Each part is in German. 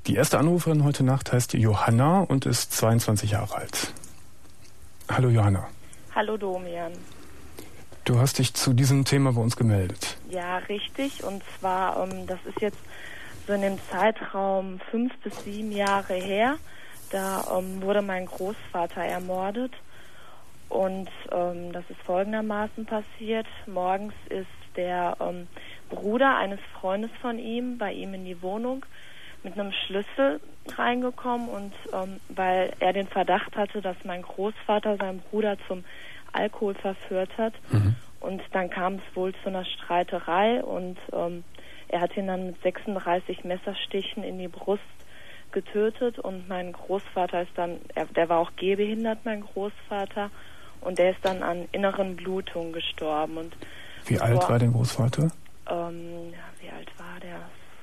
Die erste Anruferin heute Nacht heißt Johanna und ist 22 Jahre alt. Hallo Johanna. Hallo Domian. Du hast dich zu diesem Thema bei uns gemeldet. Ja, richtig. Und zwar, das ist jetzt so in dem Zeitraum 5 bis 7 Jahre her. Da wurde mein Großvater ermordet. Und das ist folgendermaßen passiert. Morgens ist der Bruder eines Freundes von ihm bei ihm in die Wohnung mit einem Schlüssel reingekommen. Und weil er den Verdacht hatte, dass mein Großvater seinen Bruder zum Alkohol verführt hat. Und dann kam es wohl zu einer Streiterei und er hat ihn dann mit 36 Messerstichen in die Brust getötet. Und mein Großvater ist dann, der war auch gehbehindert, mein Großvater, und der ist dann an inneren Blutungen gestorben. Und wie alt war dein Großvater? Wie alt war der?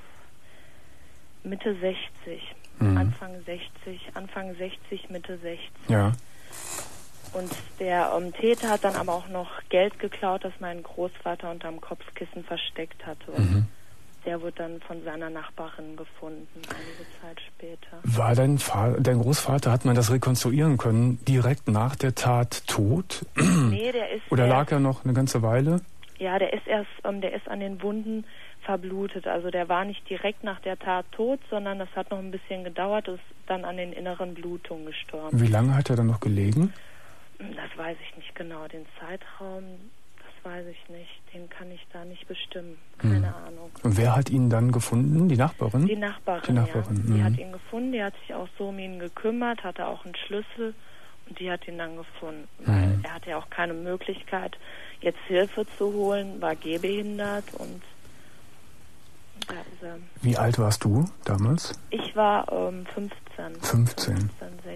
Mitte 60. Anfang 60, Mitte 60. Ja. Und der Täter hat dann aber auch noch Geld geklaut, das mein Großvater unterm Kopfkissen versteckt hatte. Und der wurde dann von seiner Nachbarin gefunden, einige Zeit später. War dein Großvater, hat man das rekonstruieren können, direkt nach der Tat tot? Nee, der ist... Oder lag er noch eine ganze Weile? Ja, der ist an den Wunden verblutet. Also der war nicht direkt nach der Tat tot, sondern das hat noch ein bisschen gedauert, ist dann an den inneren Blutungen gestorben. Wie lange hat er dann noch gelegen? Das weiß ich nicht genau. Den Zeitraum, das weiß ich nicht. Den kann ich da nicht bestimmen. Keine Ahnung. Und wer hat ihn dann gefunden? Die Nachbarin? Die Nachbarin, ja. Die hat ihn gefunden, die hat sich auch so um ihn gekümmert, hatte auch einen Schlüssel und die hat ihn dann gefunden. Weil er hatte ja auch keine Möglichkeit, jetzt Hilfe zu holen, war gehbehindert und da ist er. Wie alt warst du damals? Ich war 15. 16.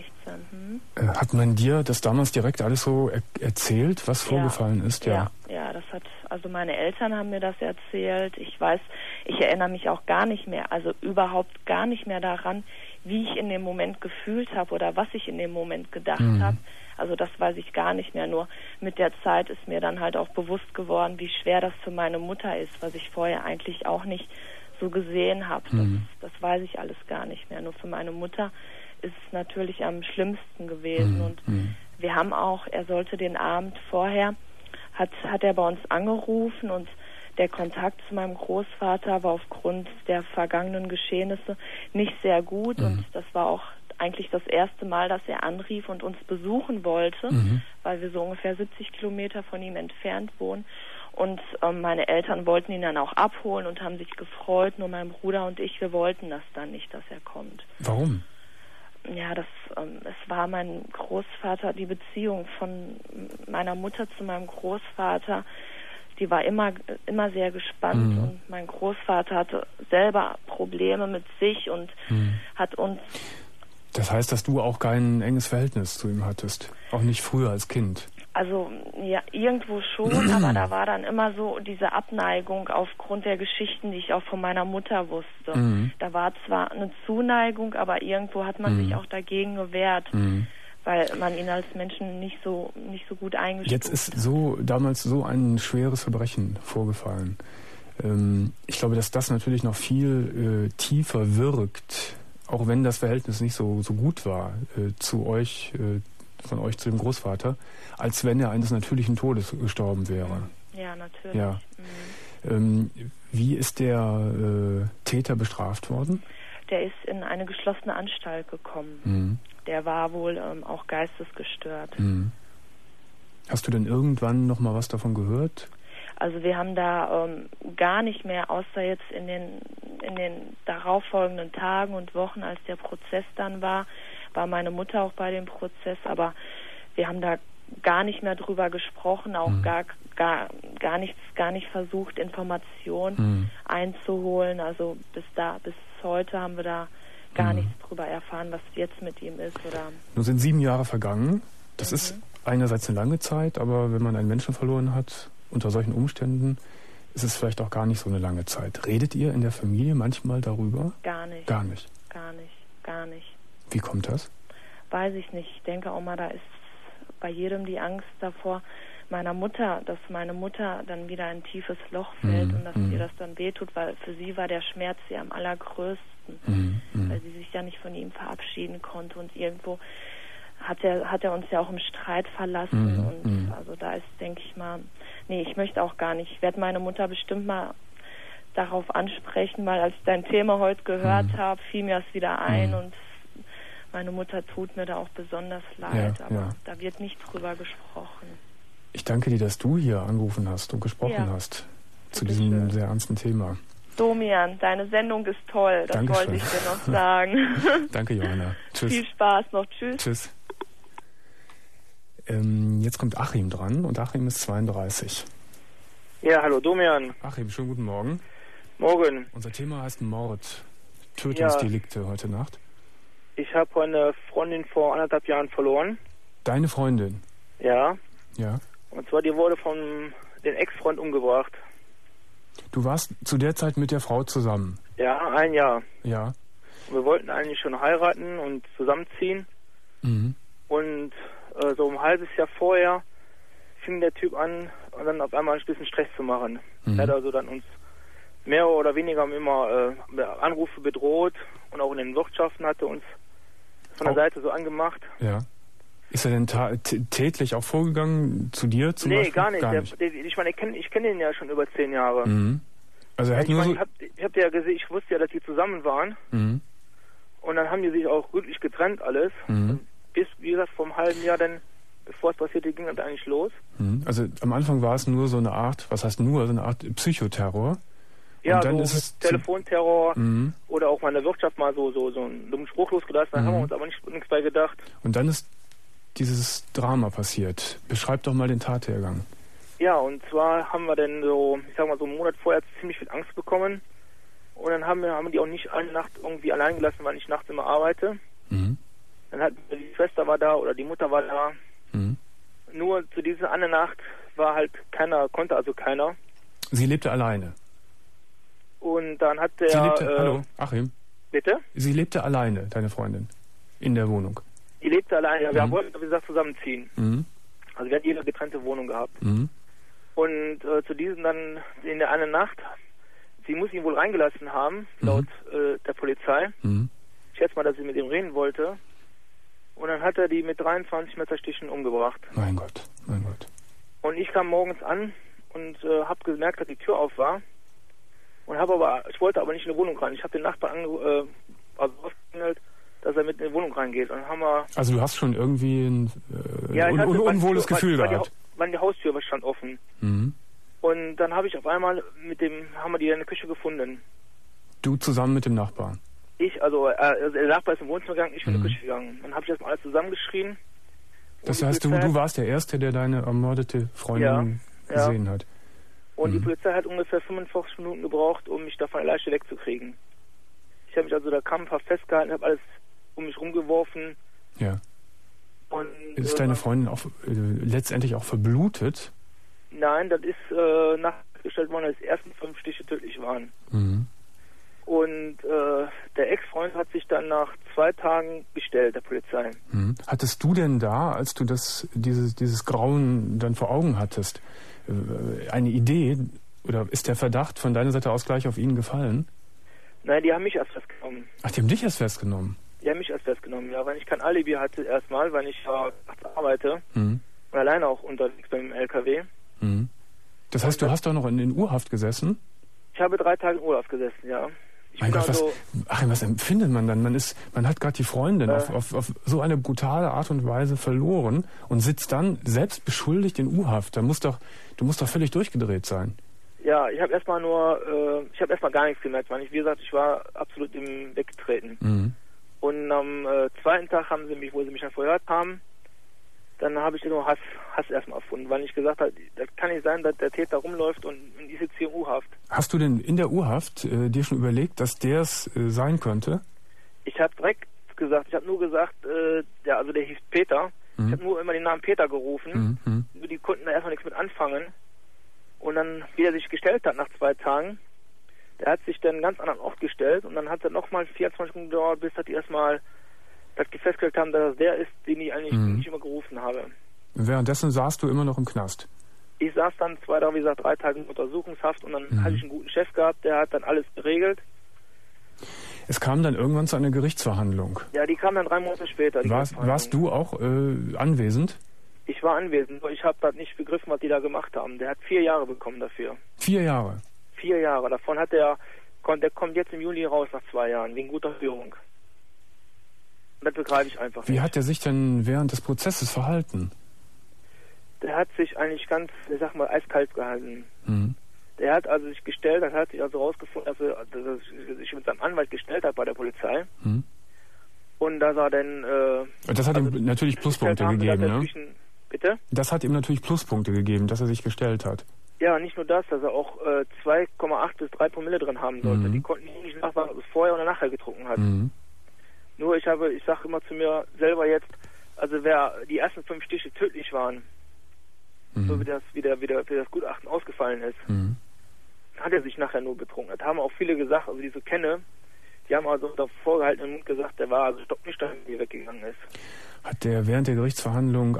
Hat man dir das damals direkt alles so erzählt, was vorgefallen ist? Ja, also meine Eltern haben mir das erzählt. Ich erinnere mich auch gar nicht mehr, also überhaupt gar nicht mehr daran, wie ich in dem Moment gefühlt habe oder was ich in dem Moment gedacht habe. Also das weiß ich gar nicht mehr. Nur mit der Zeit ist mir dann halt auch bewusst geworden, wie schwer das für meine Mutter ist, was ich vorher eigentlich auch nicht so gesehen habe. Das weiß ich alles gar nicht mehr. Nur für meine Mutter ist es natürlich am schlimmsten gewesen. Und wir haben auch, er sollte den Abend vorher, hat er bei uns angerufen und der Kontakt zu meinem Großvater war aufgrund der vergangenen Geschehnisse nicht sehr gut. Und das war auch eigentlich das erste Mal, dass er anrief und uns besuchen wollte, weil wir so ungefähr 70 Kilometer von ihm entfernt wohnen. Und meine Eltern wollten ihn dann auch abholen und haben sich gefreut. Nur mein Bruder und ich, wir wollten das dann nicht, dass er kommt. Warum? Ja, es war mein Großvater, die Beziehung von meiner Mutter zu meinem Großvater, die war immer sehr gespannt. Und mein Großvater hatte selber Probleme mit sich und hat uns... Das heißt, dass du auch kein enges Verhältnis zu ihm hattest? Auch nicht früher als Kind? Also, ja, irgendwo schon, aber da war dann immer so diese Abneigung aufgrund der Geschichten, die ich auch von meiner Mutter wusste. Da war zwar eine Zuneigung, aber irgendwo hat man sich auch dagegen gewehrt, weil man ihn als Menschen nicht so gut eingestuft hat. Jetzt ist damals so ein schweres Verbrechen vorgefallen. Ich glaube, dass das natürlich noch viel tiefer wirkt, auch wenn das Verhältnis nicht so gut war zu euch, von euch zu dem Großvater, als wenn er eines natürlichen Todes gestorben wäre. Ja, natürlich. Ja. Wie ist der Täter bestraft worden? Der ist in eine geschlossene Anstalt gekommen. Der war wohl auch geistesgestört. Hast du denn irgendwann noch mal was davon gehört? Also wir haben da gar nicht mehr, außer jetzt in den darauffolgenden Tagen und Wochen, als der Prozess dann war meine Mutter auch bei dem Prozess, aber wir haben da gar nicht mehr drüber gesprochen, auch gar nicht versucht, Informationen einzuholen. Also bis heute haben wir da gar nichts drüber erfahren, was jetzt mit ihm ist. Oder Nun sind 7 Jahre vergangen. Das ist einerseits eine lange Zeit, aber wenn man einen Menschen verloren hat, unter solchen Umständen, ist es vielleicht auch gar nicht so eine lange Zeit. Redet ihr in der Familie manchmal darüber? Gar nicht. Gar nicht? Gar nicht. Wie kommt das? Weiß ich nicht. Ich denke auch mal, da ist bei jedem die Angst davor, dass meine Mutter dann wieder ein tiefes Loch fällt und dass ihr das dann wehtut, weil für sie war der Schmerz ja am allergrößten, weil sie sich mich ja nicht von ihm verabschieden konnte. Und irgendwo hat er uns ja auch im Streit verlassen. Und also da ist, denke ich mal, nee, ich möchte auch gar nicht. Ich werde meine Mutter bestimmt mal darauf ansprechen, weil als ich dein Thema heute gehört habe, fiel mir das wieder ein und meine Mutter tut mir da auch besonders leid, aber da wird nicht drüber gesprochen. Ich danke dir, dass du hier angerufen hast und gesprochen hast zu diesem sehr ernsten Thema. Domian, deine Sendung ist toll, das wollte ich dir noch sagen. Danke, Johanna. Tschüss. Viel Spaß noch. Tschüss. Tschüss. Jetzt kommt Achim dran und Achim ist 32. Ja, hallo Domian. Achim, schönen guten Morgen. Morgen. Unser Thema heißt Mord, Tötungsdelikte heute Nacht. Ich habe eine Freundin vor 1,5 Jahren verloren. Deine Freundin? Ja. Ja. Und zwar, die wurde von dem Ex-Freund umgebracht. Du warst zu der Zeit mit der Frau zusammen? Ja, 1 Jahr. Ja. Und wir wollten eigentlich schon heiraten und zusammenziehen. Und so ein halbes Jahr vorher fing der Typ an, dann auf einmal ein bisschen Stress zu machen. Er hat also dann uns mehr oder weniger immer Anrufe bedroht und auch in den Wirtschaften hatte uns von der Seite so angemacht. Ja. Ist er denn tätlich auch vorgegangen zu dir zum Beispiel? Nee, gar nicht. Ich meine, ich kenn den ja schon über 10 Jahre. Also er hat nur so... Ich hab ja gesehen, ich wusste ja, dass die zusammen waren. Und dann haben die sich auch glücklich getrennt alles. Bis, wie gesagt, vor einem halben Jahr dann, bevor es passierte, ging das eigentlich los. Also am Anfang war es nur so eine Art, was heißt nur, so eine Art Psychoterror. Ja, und dann so ist es Telefonterror oder auch mal in der Wirtschaft mal so einen dummen Spruch losgelassen, da haben wir uns aber nichts bei gedacht. Und dann ist dieses Drama passiert. Beschreib doch mal den Tathergang. Ja, und zwar haben wir dann so, ich sag mal so einen Monat vorher ziemlich viel Angst bekommen. Und dann haben wir die auch nicht eine Nacht irgendwie allein gelassen, weil ich nachts immer arbeite. Dann hat die Schwester war da oder die Mutter war da. Nur zu dieser eine Nacht war halt konnte also keiner. Sie lebte alleine? Und dann hat der... Sie lebte, hallo, Achim. Bitte? Sie lebte alleine, deine Freundin, in der Wohnung? Die lebte alleine, ja, wir wollten, wie gesagt, zusammenziehen. Also wir hatten jede getrennte Wohnung gehabt. Und zu diesem dann in der einen Nacht, sie muss ihn wohl reingelassen haben, laut der Polizei. Ich schätze mal, dass sie mit ihm reden wollte. Und dann hat er die mit 23 Messerstichen umgebracht. Mein Gott, mein Gott. Und ich kam morgens an und habe gemerkt, dass die Tür auf war. Und ich wollte aber nicht in die Wohnung rein. Ich habe den Nachbarn aufgeklingelt, dass er mit in die Wohnung reingeht. Und dann haben wir... Also du hast schon irgendwie ein unwohles Gefühl gehabt? Die Haustür stand offen. Und dann habe ich auf einmal haben wir die in der Küche gefunden. Du zusammen mit dem Nachbarn? Der Nachbar ist im Wohnzimmer gegangen, ich bin in die Küche gegangen. Dann habe ich erstmal alles zusammengeschrien. Das heißt, du warst der Erste, der deine ermordete Freundin gesehen hat? Und die Polizei hat ungefähr 45 Minuten gebraucht, um mich da von der Leiche wegzukriegen. Ich habe mich also da krampfhaft festgehalten, habe alles um mich rumgeworfen. Ja. Und, ist deine Freundin auch letztendlich auch verblutet? Nein, das ist nachgestellt worden, dass die ersten 5 Stiche tödlich waren. Und der Ex-Freund hat sich dann nach 2 Tagen gestellt, der Polizei. Hattest du denn da, als du dieses Grauen dann vor Augen hattest, eine Idee oder ist der Verdacht von deiner Seite aus gleich auf ihn gefallen? Nein, die haben mich erst festgenommen. Ach, die haben dich erst festgenommen? Die haben mich erst festgenommen, ja, weil ich kein Alibi hatte erstmal, weil ich nachts arbeite und alleine auch unterwegs beim LKW. Das heißt, du hast doch noch in U-Haft gesessen? Ich habe 3 Tage in U-Haft gesessen, ja. Mein Gott, was empfindet man dann? Man hat gerade die Freundin auf so eine brutale Art und Weise verloren und sitzt dann selbst beschuldigt in U-Haft. Du musst doch völlig durchgedreht sein. Ja, ich habe erstmal gar nichts gemerkt, weil wie gesagt, ich war absolut weggetreten. Und am 2. Tag wo sie mich dann verhört haben, dann habe ich nur Hass erstmal erfunden, weil ich gesagt habe, das kann nicht sein, dass der Täter rumläuft und ich sitze hier in U-Haft. Hast du denn in der U-Haft dir schon überlegt, dass der es sein könnte? Ich habe direkt gesagt, ich habe nur gesagt, der hieß Peter. Ich habe nur immer den Namen Peter gerufen. Die konnten da erstmal nichts mit anfangen. Und dann, wie er sich gestellt hat nach 2 Tagen, der hat sich dann einen ganz anderen Ort gestellt und dann hat er nochmal 24 Minuten gedauert, bis die erstmal festgestellt haben, dass das der ist, den ich eigentlich nicht immer gerufen habe. Währenddessen saßt du immer noch im Knast? Ich saß dann 3 Tage in Untersuchungshaft und dann hatte ich einen guten Chef gehabt, der hat dann alles geregelt. Es kam dann irgendwann zu einer Gerichtsverhandlung. Ja, die kam dann 3 Monate später. Warst du auch anwesend? Ich war anwesend, nur ich habe das nicht begriffen, was die da gemacht haben. Der hat 4 Jahre bekommen dafür. 4 Jahre? 4 Jahre. Davon hat der kommt jetzt im Juli raus nach 2 Jahren, wegen guter Führung. Und das begreife ich einfach nicht. Wie hat er sich denn während des Prozesses verhalten? Der hat sich eigentlich ganz, ich sag mal, eiskalt gehalten. Mhm. Der hat also sich gestellt, das hat sich also rausgefunden, dass er sich mit seinem Anwalt gestellt hat bei der Polizei. Mhm. Und dass er dann... das hat ihm natürlich Pluspunkte gegeben, ne? Bitte? Das hat ihm natürlich Pluspunkte gegeben, dass er sich gestellt hat. Ja, nicht nur das, dass er auch 2,8 bis 3 Promille drin haben sollte. Die konnten nicht nachweisen, ob es vorher oder nachher getrunken hat. Mhm. Nur ich sage immer zu mir selber jetzt, also wer die ersten 5 Stiche tödlich waren, so wie das Gutachten ausgefallen ist, hat er sich nachher nur betrunken. Das haben auch viele gesagt, also die so kenne, die haben also unter vorgehaltenem Mund gesagt, der war also stocknüchtern, wie er weggegangen ist. Hat der während der Gerichtsverhandlung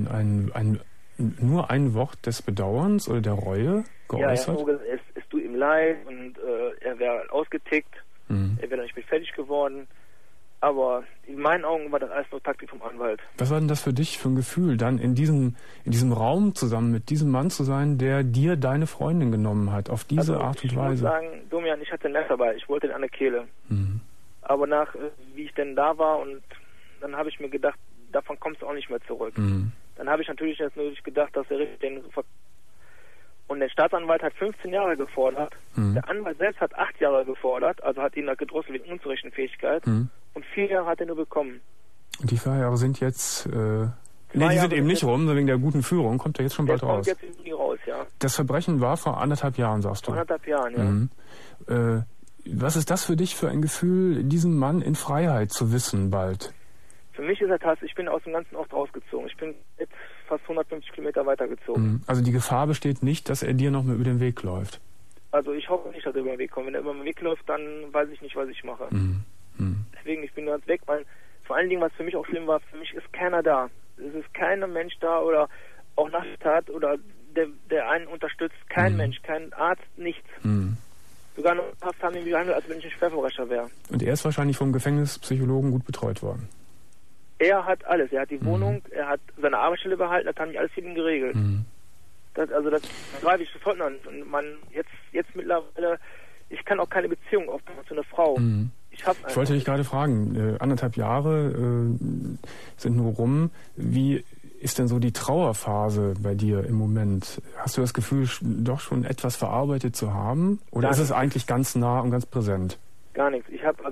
nur ein Wort des Bedauerns oder der Reue geäußert? Ja, er hat nur gesagt, es tut ihm leid und er wäre ausgetickt, er wäre nicht mit fertig geworden. Aber in meinen Augen war das alles nur Taktik vom Anwalt. Was war denn das für dich für ein Gefühl, dann in diesem Raum zusammen mit diesem Mann zu sein, der dir deine Freundin genommen hat, auf diese Art und Weise? Ich muss sagen, Domian, ich hatte ein Messer dabei, ich wollte den an der Kehle. Aber wie ich denn da war, und dann habe ich mir gedacht, davon kommst du auch nicht mehr zurück. Dann habe ich natürlich jetzt nur gedacht, dass er den... Und der Staatsanwalt hat 15 Jahre gefordert. Der Anwalt selbst hat 8 Jahre gefordert, also hat ihn da gedrosselt wegen Unzurechenfähigkeit. Und 4 Jahre hat er nur bekommen. Und die 4 Jahre sind jetzt... die sind eben nicht rum, sondern wegen der guten Führung kommt er jetzt schon bald raus. Der kommt jetzt irgendwie raus, ja. Das Verbrechen war vor 1,5 Jahren, sagst du? Vor 1,5 Jahren, ja. Was ist das für dich für ein Gefühl, diesen Mann in Freiheit zu wissen bald? Für mich ist das, ich bin aus dem ganzen Ort rausgezogen. Ich bin jetzt fast 150 Kilometer weitergezogen. Also die Gefahr besteht nicht, dass er dir noch mal über den Weg läuft? Also ich hoffe nicht, dass er über den Weg kommt. Wenn er über den Weg läuft, dann weiß ich nicht, was ich mache. Deswegen, ich bin ganz weg, weil vor allen Dingen, was für mich auch schlimm war, für mich ist keiner da. Es ist kein Mensch da oder auch nach der Tat oder der einen unterstützt. Kein Mensch, kein Arzt, nichts. Sogar noch Haft haben ihn behandelt, als wenn ich ein Schwerverbrecher wäre. Und er ist wahrscheinlich vom Gefängnispsychologen gut betreut worden? Er hat alles. Er hat die Wohnung, er hat seine Arbeitsstelle behalten, das haben die alles für ihn geregelt. Das greife ich sofort an. Und jetzt mittlerweile, ich kann auch keine Beziehung aufbauen zu einer Frau. Ich wollte dich gerade fragen, 1,5 Jahre sind nur rum. Wie ist denn so die Trauerphase bei dir im Moment? Hast du das Gefühl, doch schon etwas verarbeitet zu haben? Oder ist es eigentlich ganz nah und ganz präsent? Gar nichts.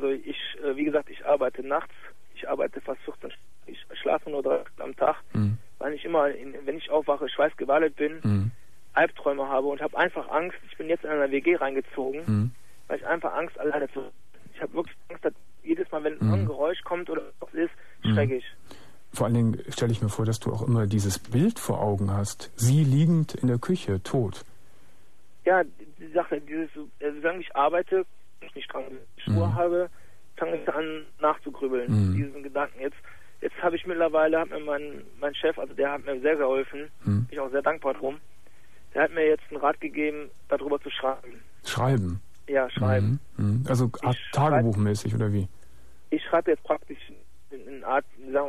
Wie gesagt, ich arbeite nachts. Ich arbeite fast 14 Stunden. Ich schlafe nur 3 Stunden am Tag, weil ich immer, wenn ich aufwache, schweißgebadet bin, Albträume habe und habe einfach Angst. Ich bin jetzt in einer WG reingezogen, weil ich einfach Angst alleine zu... Ich habe wirklich Angst, dass jedes Mal, wenn ein Geräusch kommt oder was ist, schrecke ich. Vor allen Dingen stelle ich mir vor, dass du auch immer dieses Bild vor Augen hast. Sie liegend in der Küche, tot. Ja, die Sache, solange ich arbeite, ich nicht dran Ruhe habe, fange ich an nachzugrübeln, diesen Gedanken. Jetzt habe ich mittlerweile, hat mir mein Chef, also der hat mir sehr geholfen, bin ich auch sehr dankbar drum, der hat mir jetzt einen Rat gegeben, darüber zu schreiben. Schreiben? Ja, schreiben. Also tagebuchmäßig oder wie? Ich schreibe jetzt praktisch eine Art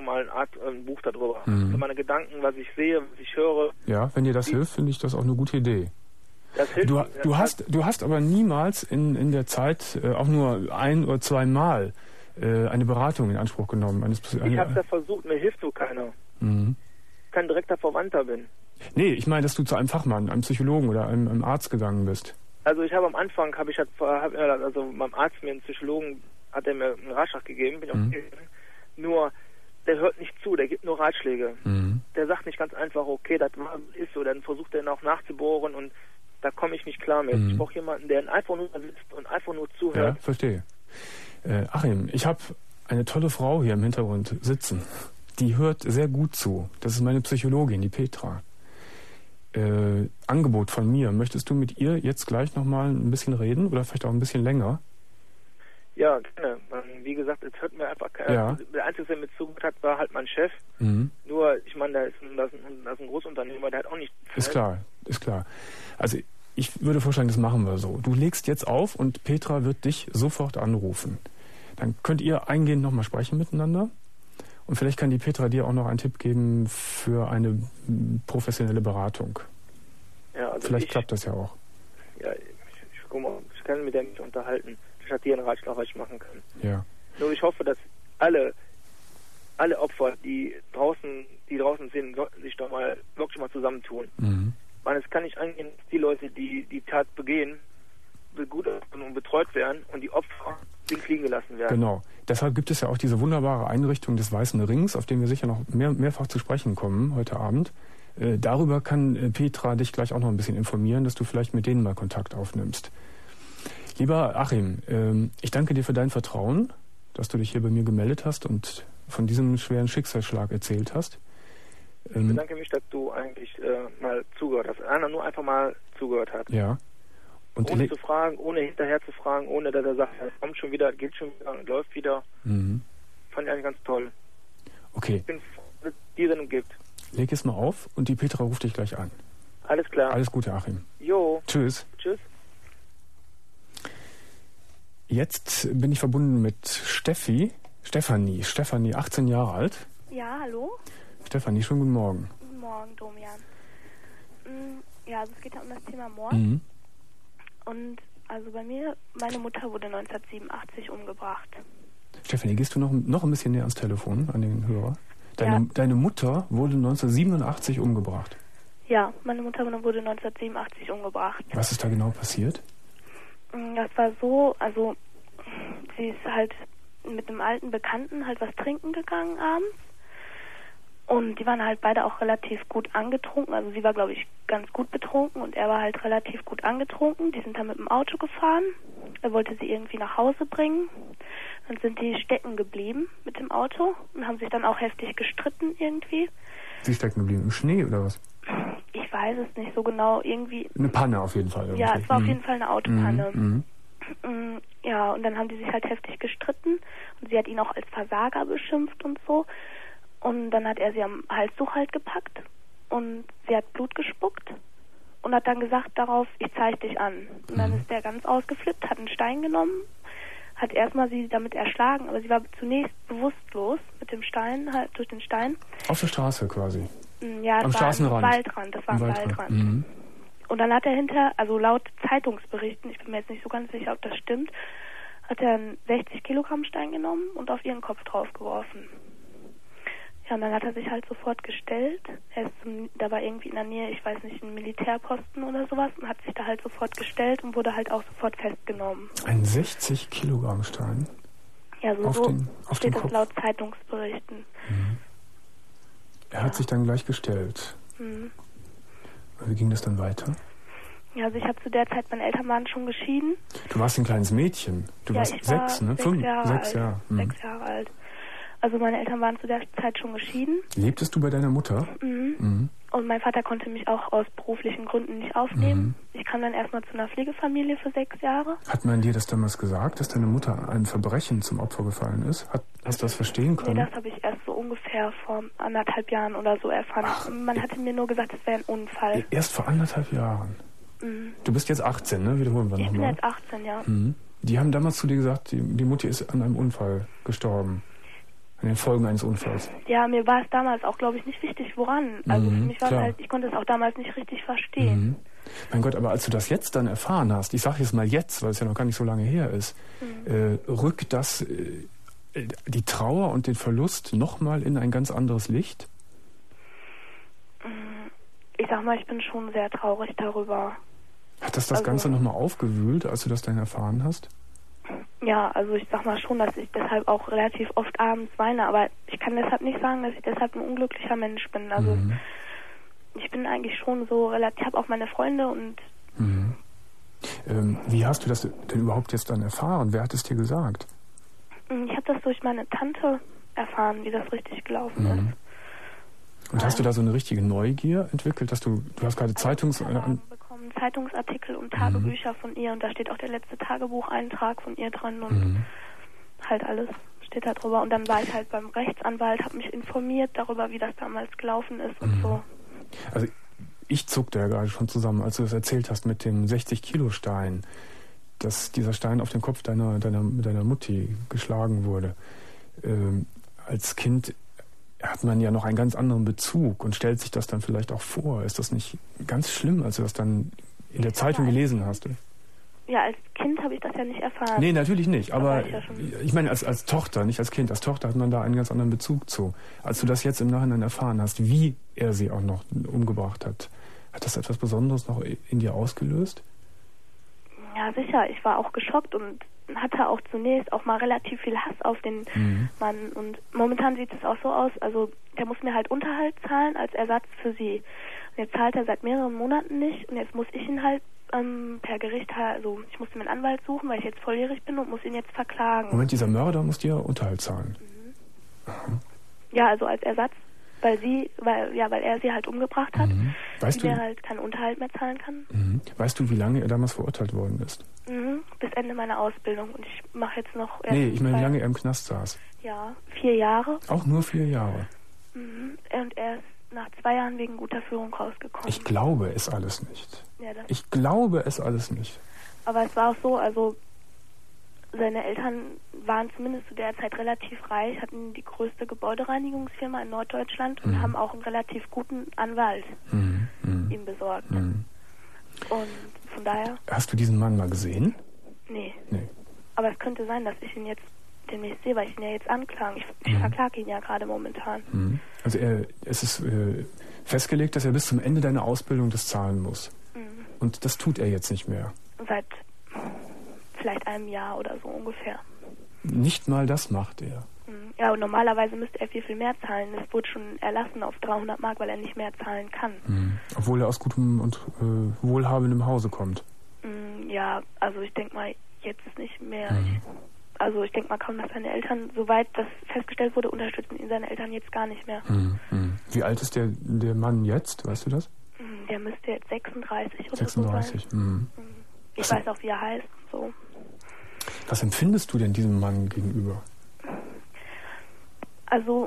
Buch darüber. Also meine Gedanken, was ich sehe, was ich höre. Ja, wenn dir das hilft, finde ich das auch eine gute Idee. Das hilft, du hast aber niemals in der Zeit auch nur 1 oder 2 Mal eine Beratung in Anspruch genommen. Ich habe es ja versucht, mir hilft so keiner. Ich kein direkter Verwandter bin. Nee, ich meine, dass du zu einem Fachmann, einem Psychologen oder einem Arzt gegangen bist. Also ich habe am Anfang, beim Arzt, mir einen Psychologen, hat er mir einen Ratschlag gegeben, bin ich auch gegangen. Nur, der hört nicht zu, der gibt nur Ratschläge. Der sagt nicht ganz einfach, okay, das ist so, dann versucht er auch nachzubohren und da komme ich nicht klar mit. Ich brauche jemanden, der einfach nur sitzt und einfach nur zuhört. Ja, verstehe. Achim, ich habe eine tolle Frau hier im Hintergrund sitzen. Die hört sehr gut zu. Das ist meine Psychologin, die Petra. Angebot von mir. Möchtest du mit ihr jetzt gleich nochmal ein bisschen reden oder vielleicht auch ein bisschen länger? Ja, gerne. Wie gesagt, es hört mir einfach keiner. Ja. Der Einzige, der mir zugehört hat, war halt mein Chef. Nur, ich meine, das ist ein Großunternehmer, der hat auch nicht... Ist klar. Also ich würde vorschlagen, das machen wir so. Du legst jetzt auf und Petra wird dich sofort anrufen. Dann könnt ihr eingehend nochmal sprechen miteinander. Und vielleicht kann die Petra dir auch noch einen Tipp geben für eine professionelle Beratung. Ja, also vielleicht klappt das ja auch. Ja, ich kann mit der mich unterhalten. Ich hatte hier einen Ratschlag, was ich machen kann. Ja. Nur ich hoffe, dass alle Opfer, die draußen sind, sich doch mal wirklich mal zusammentun. Weil es kann nicht angehen, dass die Leute, die die Tat begehen, gut und betreut werden und die Opfer links liegen gelassen werden. Genau. Deshalb gibt es ja auch diese wunderbare Einrichtung des Weißen Rings, auf den wir sicher noch mehrfach zu sprechen kommen heute Abend. Darüber kann Petra dich gleich auch noch ein bisschen informieren, dass du vielleicht mit denen mal Kontakt aufnimmst. Lieber Achim, ich danke dir für dein Vertrauen, dass du dich hier bei mir gemeldet hast und von diesem schweren Schicksalsschlag erzählt hast. Ich bedanke mich, dass du eigentlich mal zugehört hast. Einer nur einfach mal zugehört hat. Ja. Und ohne zu fragen, ohne hinterher zu fragen, ohne dass er sagt, es kommt schon wieder, geht schon wieder und läuft wieder. Fand ich eigentlich ganz toll. Okay. Ich bin froh, dass es die Sendung gibt. Leg es mal auf und die Petra ruft dich gleich an. Alles klar. Alles Gute, Achim. Jo. Tschüss. Tschüss. Jetzt bin ich verbunden mit Stefanie, 18 Jahre alt. Ja, hallo. Stefanie, schönen guten Morgen. Guten Morgen, Domian. Ja, also es geht ja um das Thema Mord. Und also bei mir, meine Mutter wurde 1987 umgebracht. Stefanie, gehst du noch ein bisschen näher ans Telefon, an den Hörer? Ja. Deine Mutter wurde 1987 umgebracht. Ja, meine Mutter wurde 1987 umgebracht. Was ist da genau passiert? Das war so, also sie ist halt mit einem alten Bekannten halt was trinken gegangen abends. Und die waren halt beide auch relativ gut angetrunken. Also sie war, glaube ich, ganz gut betrunken und er war halt relativ gut angetrunken. Die sind dann mit dem Auto gefahren. Er wollte sie irgendwie nach Hause bringen. Dann sind die stecken geblieben mit dem Auto und haben sich dann auch heftig gestritten irgendwie. Sie stecken geblieben im Schnee oder was? Ich weiß es nicht so genau. Irgendwie. Eine Panne auf jeden Fall. Irgendwie. Ja, es war auf jeden Fall eine Autopanne. Ja, und dann haben die sich halt heftig gestritten und sie hat ihn auch als Versager beschimpft und so. Und dann hat er sie am Halstuch halt gepackt und sie hat Blut gespuckt und hat dann gesagt darauf, ich zeig dich an. Und dann ist der ganz ausgeflippt, hat einen Stein genommen, hat erstmal sie damit erschlagen, aber sie war zunächst bewusstlos mit dem Stein, halt durch den Stein. Auf der Straße quasi? Ja, am Straßenrand. Waldrand, das war am Waldrand. Und dann hat er also laut Zeitungsberichten, ich bin mir jetzt nicht so ganz sicher, ob das stimmt, hat er einen 60 Kilogramm Stein genommen und auf ihren Kopf draufgeworfen. Ja, und dann hat er sich halt sofort gestellt. Da war irgendwie in der Nähe, ich weiß nicht, ein Militärposten oder sowas und hat sich da halt sofort gestellt und wurde halt auch sofort festgenommen. Ein 60 Kilogramm Stein? Ja, so steht das laut Zeitungsberichten. Er hat sich dann gleich gestellt. Wie ging das dann weiter? Ja, also ich habe zu der Zeit, meine Eltern waren schon geschieden. Du warst ein kleines Mädchen. Du warst 6, ne? 6 Jahre alt. Also meine Eltern waren zu der Zeit schon geschieden. Lebtest du bei deiner Mutter? Und mein Vater konnte mich auch aus beruflichen Gründen nicht aufnehmen. Ich kam dann erstmal zu einer Pflegefamilie für 6 Jahre. Hat man dir das damals gesagt, dass deine Mutter einem Verbrechen zum Opfer gefallen ist? Hast du das verstehen können? Nee, das habe ich erst so ungefähr vor 1,5 Jahren oder so erfahren. Man hatte mir nur gesagt, es wäre ein Unfall. Erst vor 1,5 Jahren? Du bist jetzt 18, ne? Wiederholen wir nochmal. Ich bin jetzt 18, ja. Die haben damals zu dir gesagt, die Mutti ist an einem Unfall gestorben. An den Folgen eines Unfalls. Ja, mir war es damals auch, glaube ich, nicht wichtig, woran. Also für mich war es halt, ich konnte es auch damals nicht richtig verstehen. Mein Gott, aber als du das jetzt dann erfahren hast, ich sage jetzt mal jetzt, weil es ja noch gar nicht so lange her ist, rückt das die Trauer und den Verlust nochmal in ein ganz anderes Licht? Ich sag mal, ich bin schon sehr traurig darüber. Hat das Ganze nochmal aufgewühlt, als du das dann erfahren hast? Ja, also ich sag mal schon, dass ich deshalb auch relativ oft abends weine, aber ich kann deshalb nicht sagen, dass ich deshalb ein unglücklicher Mensch bin. Also ich bin eigentlich schon so relativ, ich habe auch meine Freunde und... Wie hast du das denn überhaupt jetzt dann erfahren? Wer hat es dir gesagt? Ich habe das durch meine Tante erfahren, wie das richtig gelaufen ist. Und hast du da so eine richtige Neugier entwickelt, dass du hast gerade Zeitungsartikel und Tagebücher von ihr und da steht auch der letzte Tagebucheintrag von ihr drin und halt alles steht da drüber. Und dann war ich halt beim Rechtsanwalt, habe mich informiert darüber, wie das damals gelaufen ist und so. Also ich zuckte ja gerade schon zusammen, als du das erzählt hast mit dem 60-Kilo-Stein. dass dieser Stein auf den Kopf deiner Mutti geschlagen wurde. Als Kind hat man ja noch einen ganz anderen Bezug und stellt sich das dann vielleicht auch vor. Ist das nicht ganz schlimm, als du das dann in der Zeitung gelesen hast? Ja, als Kind habe ich das ja nicht erfahren. Nee, natürlich nicht. Aber ja ich meine, als Tochter, nicht als Kind. Als Tochter hat man da einen ganz anderen Bezug zu. Als du das jetzt im Nachhinein erfahren hast, wie er sie auch noch umgebracht hat, hat das etwas Besonderes noch in dir ausgelöst? Ja, sicher. Ich war auch geschockt und hatte auch zunächst auch mal relativ viel Hass auf den Mann. Und momentan sieht es auch so aus, also der muss mir halt Unterhalt zahlen als Ersatz für sie. Und jetzt zahlt er seit mehreren Monaten nicht und jetzt muss ich ihn halt per Gericht, also ich musste mir einen Anwalt suchen, weil ich jetzt volljährig bin und muss ihn jetzt verklagen. Moment, dieser Mörder muss dir Unterhalt zahlen? Ja, also als Ersatz, weil er sie halt umgebracht hat, weißt der halt keinen Unterhalt mehr zahlen kann. Weißt du, wie lange er damals verurteilt worden ist? Bis Ende meiner Ausbildung und ich mache jetzt noch... Nee, ich meine, wie lange er im Knast saß? Ja, 4 Jahre. Auch nur 4 Jahre? Und er ist nach 2 Jahren wegen guter Führung rausgekommen. Ich glaube es alles nicht. Ja, ich glaube es alles nicht. Aber es war auch so, also seine Eltern waren zumindest zu der Zeit relativ reich, hatten die größte Gebäudereinigungsfirma in Norddeutschland und haben auch einen relativ guten Anwalt ihm besorgt. Und von daher... Hast du diesen Mann mal gesehen? Nee. Aber es könnte sein, dass ich ihn jetzt demnächst sehe, weil ich ihn ja jetzt anklage. Ich verklage ihn ja gerade momentan. Also es ist festgelegt, dass er bis zum Ende deiner Ausbildung das zahlen muss. Und das tut er jetzt nicht mehr. Seit vielleicht einem Jahr oder so ungefähr. Nicht mal das macht er. Ja, und normalerweise müsste er viel, viel mehr zahlen. Es wurde schon erlassen auf 300 Mark, weil er nicht mehr zahlen kann. Obwohl er aus gutem und wohlhabendem Hause kommt. Ja, also ich denke mal jetzt nicht mehr. Also ich denke mal kaum, dass seine Eltern, soweit das festgestellt wurde, unterstützen ihn seine Eltern jetzt gar nicht mehr. Wie alt ist der Mann jetzt? Weißt du das? Der müsste jetzt 36 oder 36. so sein. Ich weiß auch, wie er heißt. So. Was empfindest du denn diesem Mann gegenüber? Also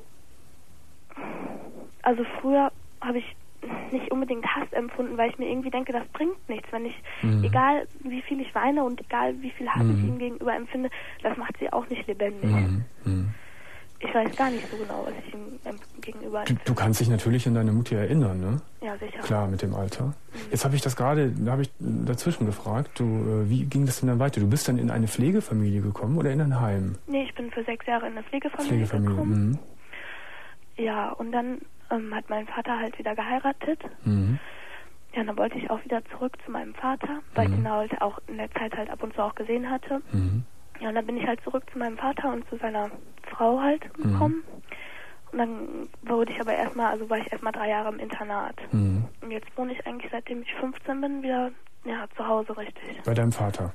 früher habe ich nicht unbedingt Hass empfunden, weil ich mir irgendwie denke, das bringt nichts. Wenn ich, egal wie viel ich weine und egal wie viel Hass ich ihm gegenüber empfinde, das macht sie auch nicht lebendig. Ich weiß gar nicht so genau, was ich ihm gegenüber empfinde. Du kannst dich natürlich an deine Mutter erinnern, ne? Ja, sicher. Klar, mit dem Alter. Jetzt habe ich das gerade, da habe ich dazwischen gefragt, wie ging das denn dann weiter? Du bist dann in eine Pflegefamilie gekommen oder in ein Heim? Nee, ich bin für 6 Jahre in eine Pflegefamilie gekommen. Ja, und dann hat mein Vater halt wieder geheiratet. Ja, und dann wollte ich auch wieder zurück zu meinem Vater, weil ich ihn halt auch in der Zeit halt ab und zu auch gesehen hatte. Ja, und dann bin ich halt zurück zu meinem Vater und zu seiner Frau halt gekommen. Und dann war ich erstmal 3 Jahre im Internat. Und jetzt wohne ich eigentlich, seitdem ich 15 bin, wieder zu Hause, richtig. Bei deinem Vater?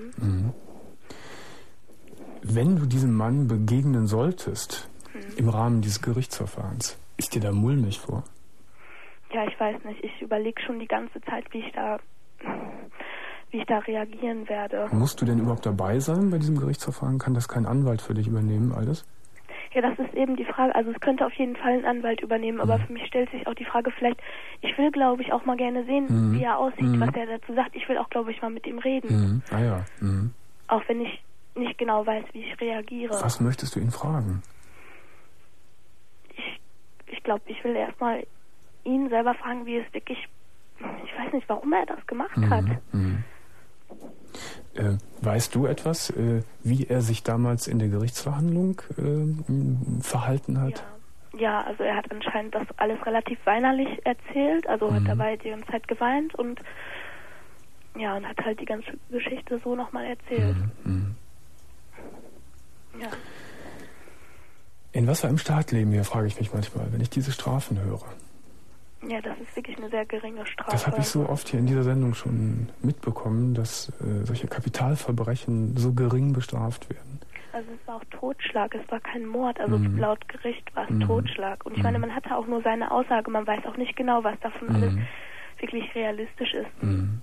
Wenn du diesem Mann begegnen solltest, im Rahmen dieses Gerichtsverfahrens, ist dir da mulmig vor? Ja, ich weiß nicht. Ich überlege schon die ganze Zeit, wie ich da reagieren werde. Musst du denn überhaupt dabei sein bei diesem Gerichtsverfahren? Kann das kein Anwalt für dich übernehmen, alles? Ja, das ist eben die Frage. Also es könnte auf jeden Fall ein Anwalt übernehmen, aber für mich stellt sich auch die Frage, ich will, glaube ich, auch mal gerne sehen, wie er aussieht, was er dazu sagt. Ich will auch, glaube ich, mal mit ihm reden. Auch wenn ich nicht genau weiß, wie ich reagiere. Was möchtest du ihn fragen? Ich glaube, ich will erstmal ihn selber fragen, wie es wirklich, ich weiß nicht, warum er das gemacht hat. Weißt du etwas, wie er sich damals in der Gerichtsverhandlung verhalten hat? Ja, also er hat anscheinend das alles relativ weinerlich erzählt, also hat dabei die ganze Zeit geweint und hat halt die ganze Geschichte so nochmal erzählt. Ja. In was für einem Staat leben wir, frage ich mich manchmal, wenn ich diese Strafen höre. Ja, das ist wirklich eine sehr geringe Strafe. Das habe ich so oft hier in dieser Sendung schon mitbekommen, dass solche Kapitalverbrechen so gering bestraft werden. Also es war auch Totschlag, es war kein Mord, also laut Gericht war es Totschlag. Und ich meine, man hatte auch nur seine Aussage, man weiß auch nicht genau, was davon alles wirklich realistisch ist.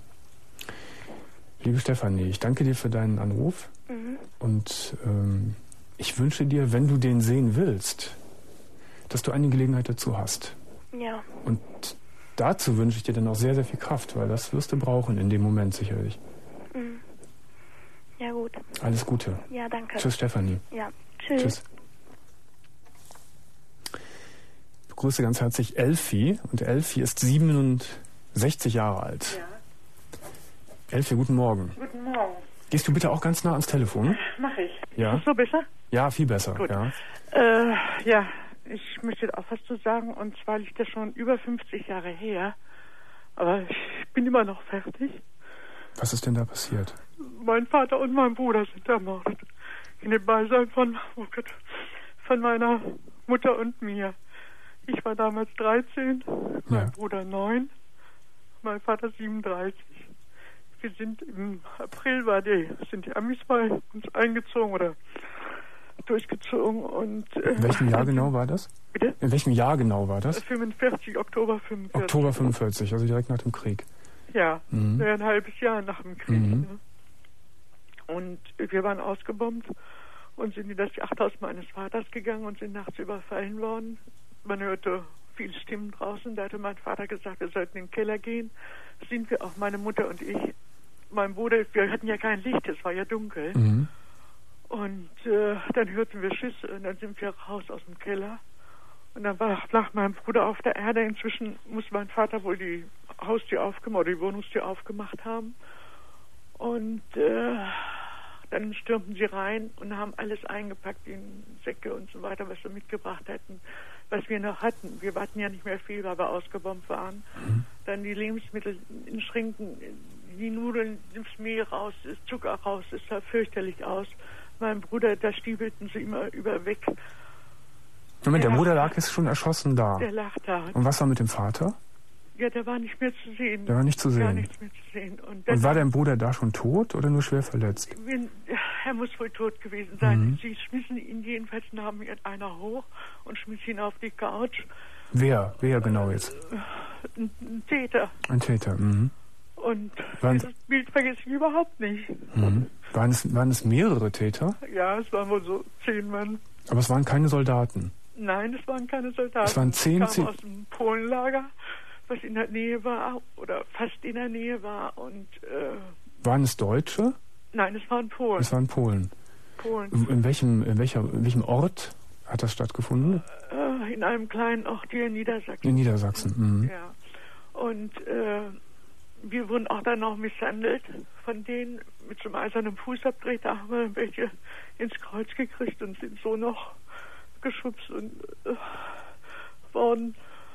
Liebe Stefanie, ich danke dir für deinen Anruf und ich wünsche dir, wenn du den sehen willst, dass du eine Gelegenheit dazu hast. Ja. Und dazu wünsche ich dir dann auch sehr, sehr viel Kraft, weil das wirst du brauchen in dem Moment sicherlich. Ja, gut. Alles Gute. Ja, danke. Tschüss, Stefanie. Ja, tschüss. Tschüss. Ich begrüße ganz herzlich Elfi. Und Elfi ist 67 Jahre alt. Ja. Elfi, guten Morgen. Guten Morgen. Gehst du bitte auch ganz nah ans Telefon? Mach ich. Ja. Ist das so besser? Ja, viel besser. Gut. Ja. Ja, ich möchte auch was zu sagen. Und zwar liegt das schon über 50 Jahre her. Aber ich bin immer noch fertig. Was ist denn da passiert? Mein Vater und mein Bruder sind ermordet. In dem Beisein von meiner Mutter und mir. Ich war damals 13, mein Bruder 9, mein Vater 37. Wir sind im April, sind die Amis bei uns eingezogen oder durchgezogen. Und, in welchem Jahr genau war das? Bitte? In welchem Jahr genau war das? 45, Oktober 45. Oktober 45, also direkt nach dem Krieg. Ja, ein halbes Jahr nach dem Krieg. Ne? Und wir waren ausgebombt und sind in das Yachthaus meines Vaters gegangen und sind nachts überfallen worden. Man hörte viele Stimmen draußen. Da hatte mein Vater gesagt, wir sollten in den Keller gehen. Sind wir auch, meine Mutter und ich. Mein Bruder, wir hatten ja kein Licht, es war ja dunkel. Und dann hörten wir Schüsse und dann sind wir raus aus dem Keller. Und dann lag mein Bruder auf der Erde. Inzwischen muss mein Vater wohl die Haustür aufgemacht oder die Wohnungstür aufgemacht haben. Und dann stürmten sie rein und haben alles eingepackt in Säcke und so weiter, was wir mitgebracht hätten, was wir noch hatten. Wir hatten ja nicht mehr viel, weil wir ausgebombt waren. Dann die Lebensmittel in Schränken, die Nudeln ins Mehl raus, das Zucker raus, es sah fürchterlich aus. Mein Bruder, da stiebelten sie immer über weg. Moment, der Bruder lag jetzt schon erschossen da. Der lag da. Und was war mit dem Vater? Ja, der war nicht mehr zu sehen. Der war nicht zu sehen. Gar nichts mehr zu sehen. Und war dein Bruder da schon tot oder nur schwer verletzt? Er muss wohl tot gewesen sein. Sie schmissen ihn jedenfalls, nahmen ihn einer hoch und schmissen ihn auf die Couch. Wer genau jetzt? Ein Täter. Ein Täter, Und dieses Bild vergesse ich überhaupt nicht. Waren es mehrere Täter? Ja, es waren wohl so 10 Mann. Aber es waren keine Soldaten? Nein, es waren keine Soldaten. Es waren 10... kamen aus dem Polenlager, was in der Nähe war, oder fast in der Nähe war. Und waren es Deutsche? Nein, es waren Polen. Es waren Polen. In welchem Ort hat das stattgefunden? In einem kleinen Ort hier in Niedersachsen. In Niedersachsen, Ja. Und wir wurden auch dann noch misshandelt von denen mit so einem eisernen Fußabdruck. Da haben wir welche ins Kreuz gekriegt und sind so noch geschubst und worden.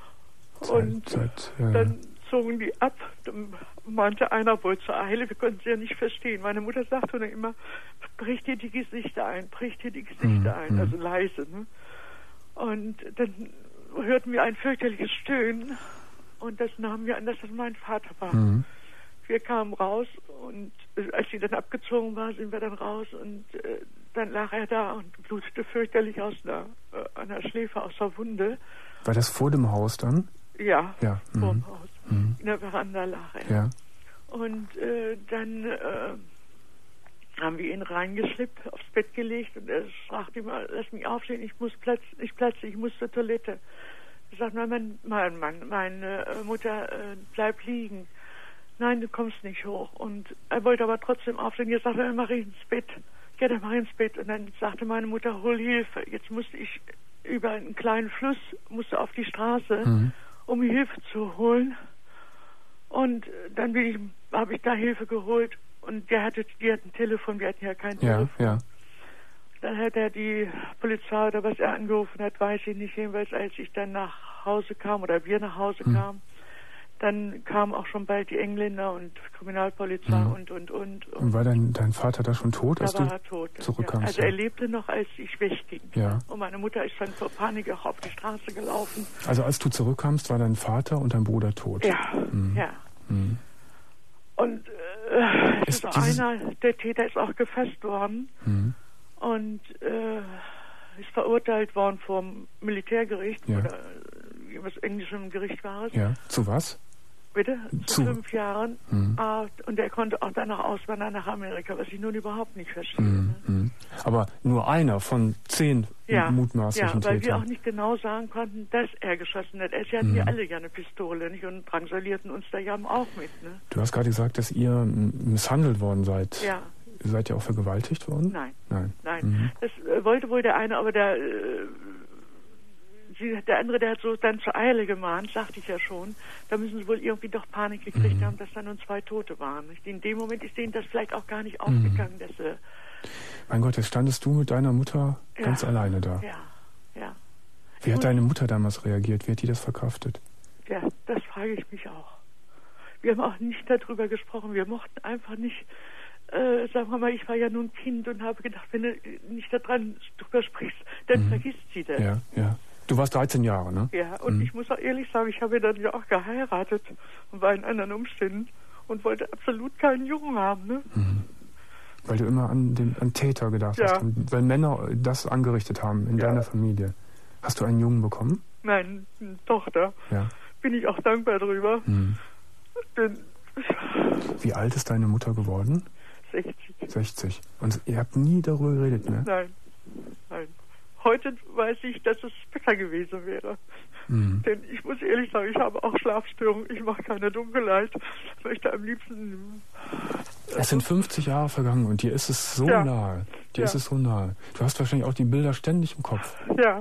Dann zogen die ab. Dann meinte einer wohl zur Eile, wir konnten sie ja nicht verstehen. Meine Mutter sagte dann immer, brich dir die Gesichter ein, also leise. Ne? Und dann hörten wir ein fürchterliches Stöhnen und das nahmen wir an, dass das mein Vater war. Wir kamen raus und als sie dann abgezogen war, sind wir dann raus und dann lag er da und blutete fürchterlich aus einer Schläfe, aus der Wunde. War das vor dem Haus dann? Ja. Vor dem Haus. In der Veranda lag er. Ja. Und dann haben wir ihn reingeschleppt, aufs Bett gelegt und er sagte immer, lass mich aufstehen, ich muss zur Toilette. Ich sagte, meine Mutter, bleib liegen. Nein, du kommst nicht hoch. Und er wollte aber trotzdem aufstehen. Jetzt sagte er, mach ich ins Bett. Ja, dann mach ich ins Bett. Und dann sagte meine Mutter, hol Hilfe. Jetzt musste ich über einen kleinen Fluss, musste auf die Straße, um Hilfe zu holen. Und dann habe ich da Hilfe geholt. Und die hatten ein Telefon, wir hatten ja kein Telefon. Ja. Dann hat er die Polizei oder was er angerufen hat, weiß ich nicht. Jedenfalls, als ich dann nach Hause kam oder wir nach Hause kamen, dann kamen auch schon bald die Engländer und Kriminalpolizei und. Und war dein Vater da schon tot, als du zurückkamst? Ja. Also er lebte noch, als ich wegging. Ja. Und meine Mutter ist dann vor Panik auch auf die Straße gelaufen. Also als du zurückkamst, war dein Vater und dein Bruder tot? Ja, ja. Und der Täter ist auch gefasst worden und ist verurteilt worden vom Militärgericht oder was englischem Gericht war es. Ja. Zu was? Bitte? Zu 5 Jahren. Und er konnte auch danach auswandern nach Amerika, was ich nun überhaupt nicht verstehe. Aber nur einer von 10 mutmaßlichen Tätern. Ja, weil wir auch nicht genau sagen konnten, dass er geschossen hat. Sie hatten ja alle eine Pistole, nicht? Und drangsalierten uns da ja auch mit. Ne? Du hast gerade gesagt, dass ihr misshandelt worden seid. Ja. seid ihr auch vergewaltigt worden? Nein. Das wollte wohl der eine, aber der andere, der hat so dann zur Eile gemahnt, sagte ich ja schon. Da müssen sie wohl irgendwie doch Panik gekriegt haben, dass da nun 2 Tote waren. In dem Moment ist denen das vielleicht auch gar nicht aufgegangen, dass sie... Mein Gott, jetzt standest du mit deiner Mutter ganz alleine da. Ja. Wie hat deine Mutter damals reagiert? Wie hat die das verkraftet? Ja, das frage ich mich auch. Wir haben auch nicht darüber gesprochen. Wir mochten einfach nicht, sagen wir mal, ich war ja nun Kind und habe gedacht, wenn du nicht drüber sprichst, dann vergisst sie das. Ja. Du warst 13 Jahre, ne? Ja, und ich muss auch ehrlich sagen, ich habe dann ja auch geheiratet und war in anderen Umständen und wollte absolut keinen Jungen haben, ne? Weil du immer an Täter gedacht hast, weil Männer das angerichtet haben in deiner Familie. Hast du einen Jungen bekommen? Nein, eine Tochter. Ja. Bin ich auch dankbar drüber. Denn wie alt ist deine Mutter geworden? 60. Und ihr habt nie darüber geredet, ne? Nein. Heute weiß ich, dass es besser gewesen wäre. Denn ich muss ehrlich sagen, ich habe auch Schlafstörungen. Ich mache keine Dunkelheit. Ich möchte am liebsten... Es sind 50 Jahre vergangen und dir ist es so nahe. Ist es so nahe. Du hast wahrscheinlich auch die Bilder ständig im Kopf. Ja.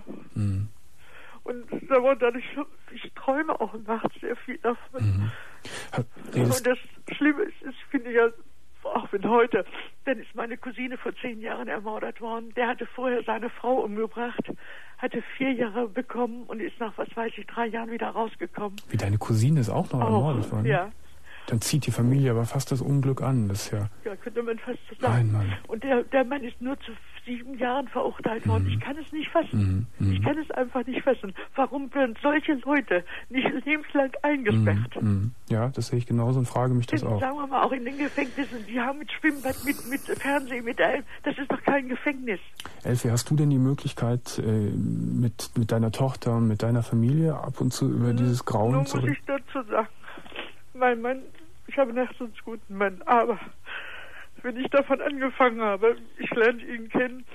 Und ich träume auch nachts sehr viel davon. Und das Schlimme ist, finde ich ja, auch wenn heute, dann ist meine Cousine vor 10 Jahren ermordet worden. Der hatte vorher seine Frau umgebracht, hatte 4 Jahre bekommen und ist nach, 3 Jahren wieder rausgekommen. Wie, deine Cousine ist auch noch ermordet worden? Ja. Dann zieht die Familie aber fast das Unglück an. Das ist ja... Ja, könnte man fast so sagen. Nein. Und der Mann ist nur zu 7 Jahren verurteilt worden. Ich kann es nicht fassen. Ich kann es einfach nicht fassen. Warum werden solche Leute nicht lebenslang eingesperrt? Ja, das sehe ich genauso und frage mich das auch. Sagen wir mal, auch in den Gefängnissen, die haben mit Schwimmbad, mit Fernsehen, mit allem, das ist doch kein Gefängnis. Elfie, hast du denn die Möglichkeit, mit deiner Tochter, mit deiner Familie ab und zu über dieses Grauen zu reden? Muss ich dazu sagen, mein Mann, ich habe einen herzensguten Mann, aber wenn ich davon angefangen habe, ich lernte ihn kennen,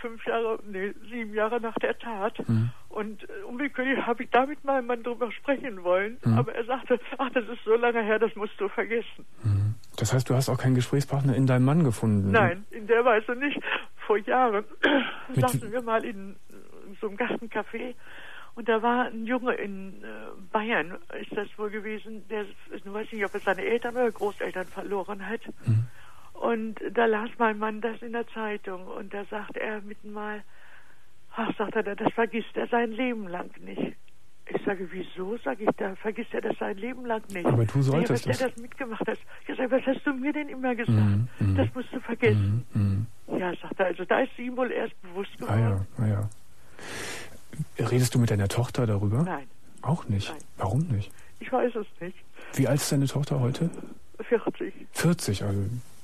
7 Jahre nach der Tat. Und unwillkürlich habe ich da mit meinem Mann drüber sprechen wollen. Aber er sagte, das ist so lange her, das musst du vergessen. Das heißt, du hast auch keinen Gesprächspartner in deinem Mann gefunden? Nein, in der Weise nicht. Vor Jahren saßen wir mal in so einem Gartencafé und da war ein Junge in Bayern, ist das wohl gewesen, der, ich weiß nicht, ob er seine Eltern oder Großeltern verloren hat. Und da las mein Mann das in der Zeitung und da sagt er mittenmal, sagt er, das vergisst er sein Leben lang nicht. Ich sage, wieso? Sage ich, da vergisst er das sein Leben lang nicht. Aber du solltest das. Der das mitgemacht hat. Ich sage, was hast du mir denn immer gesagt? Das musst du vergessen. Ja, sagt er, also da ist ihm wohl erst bewusst geworden. Ja. Redest du mit deiner Tochter darüber? Nein. Auch nicht? Nein. Warum nicht? Ich weiß es nicht. Wie alt ist deine Tochter heute? 40. 40, also...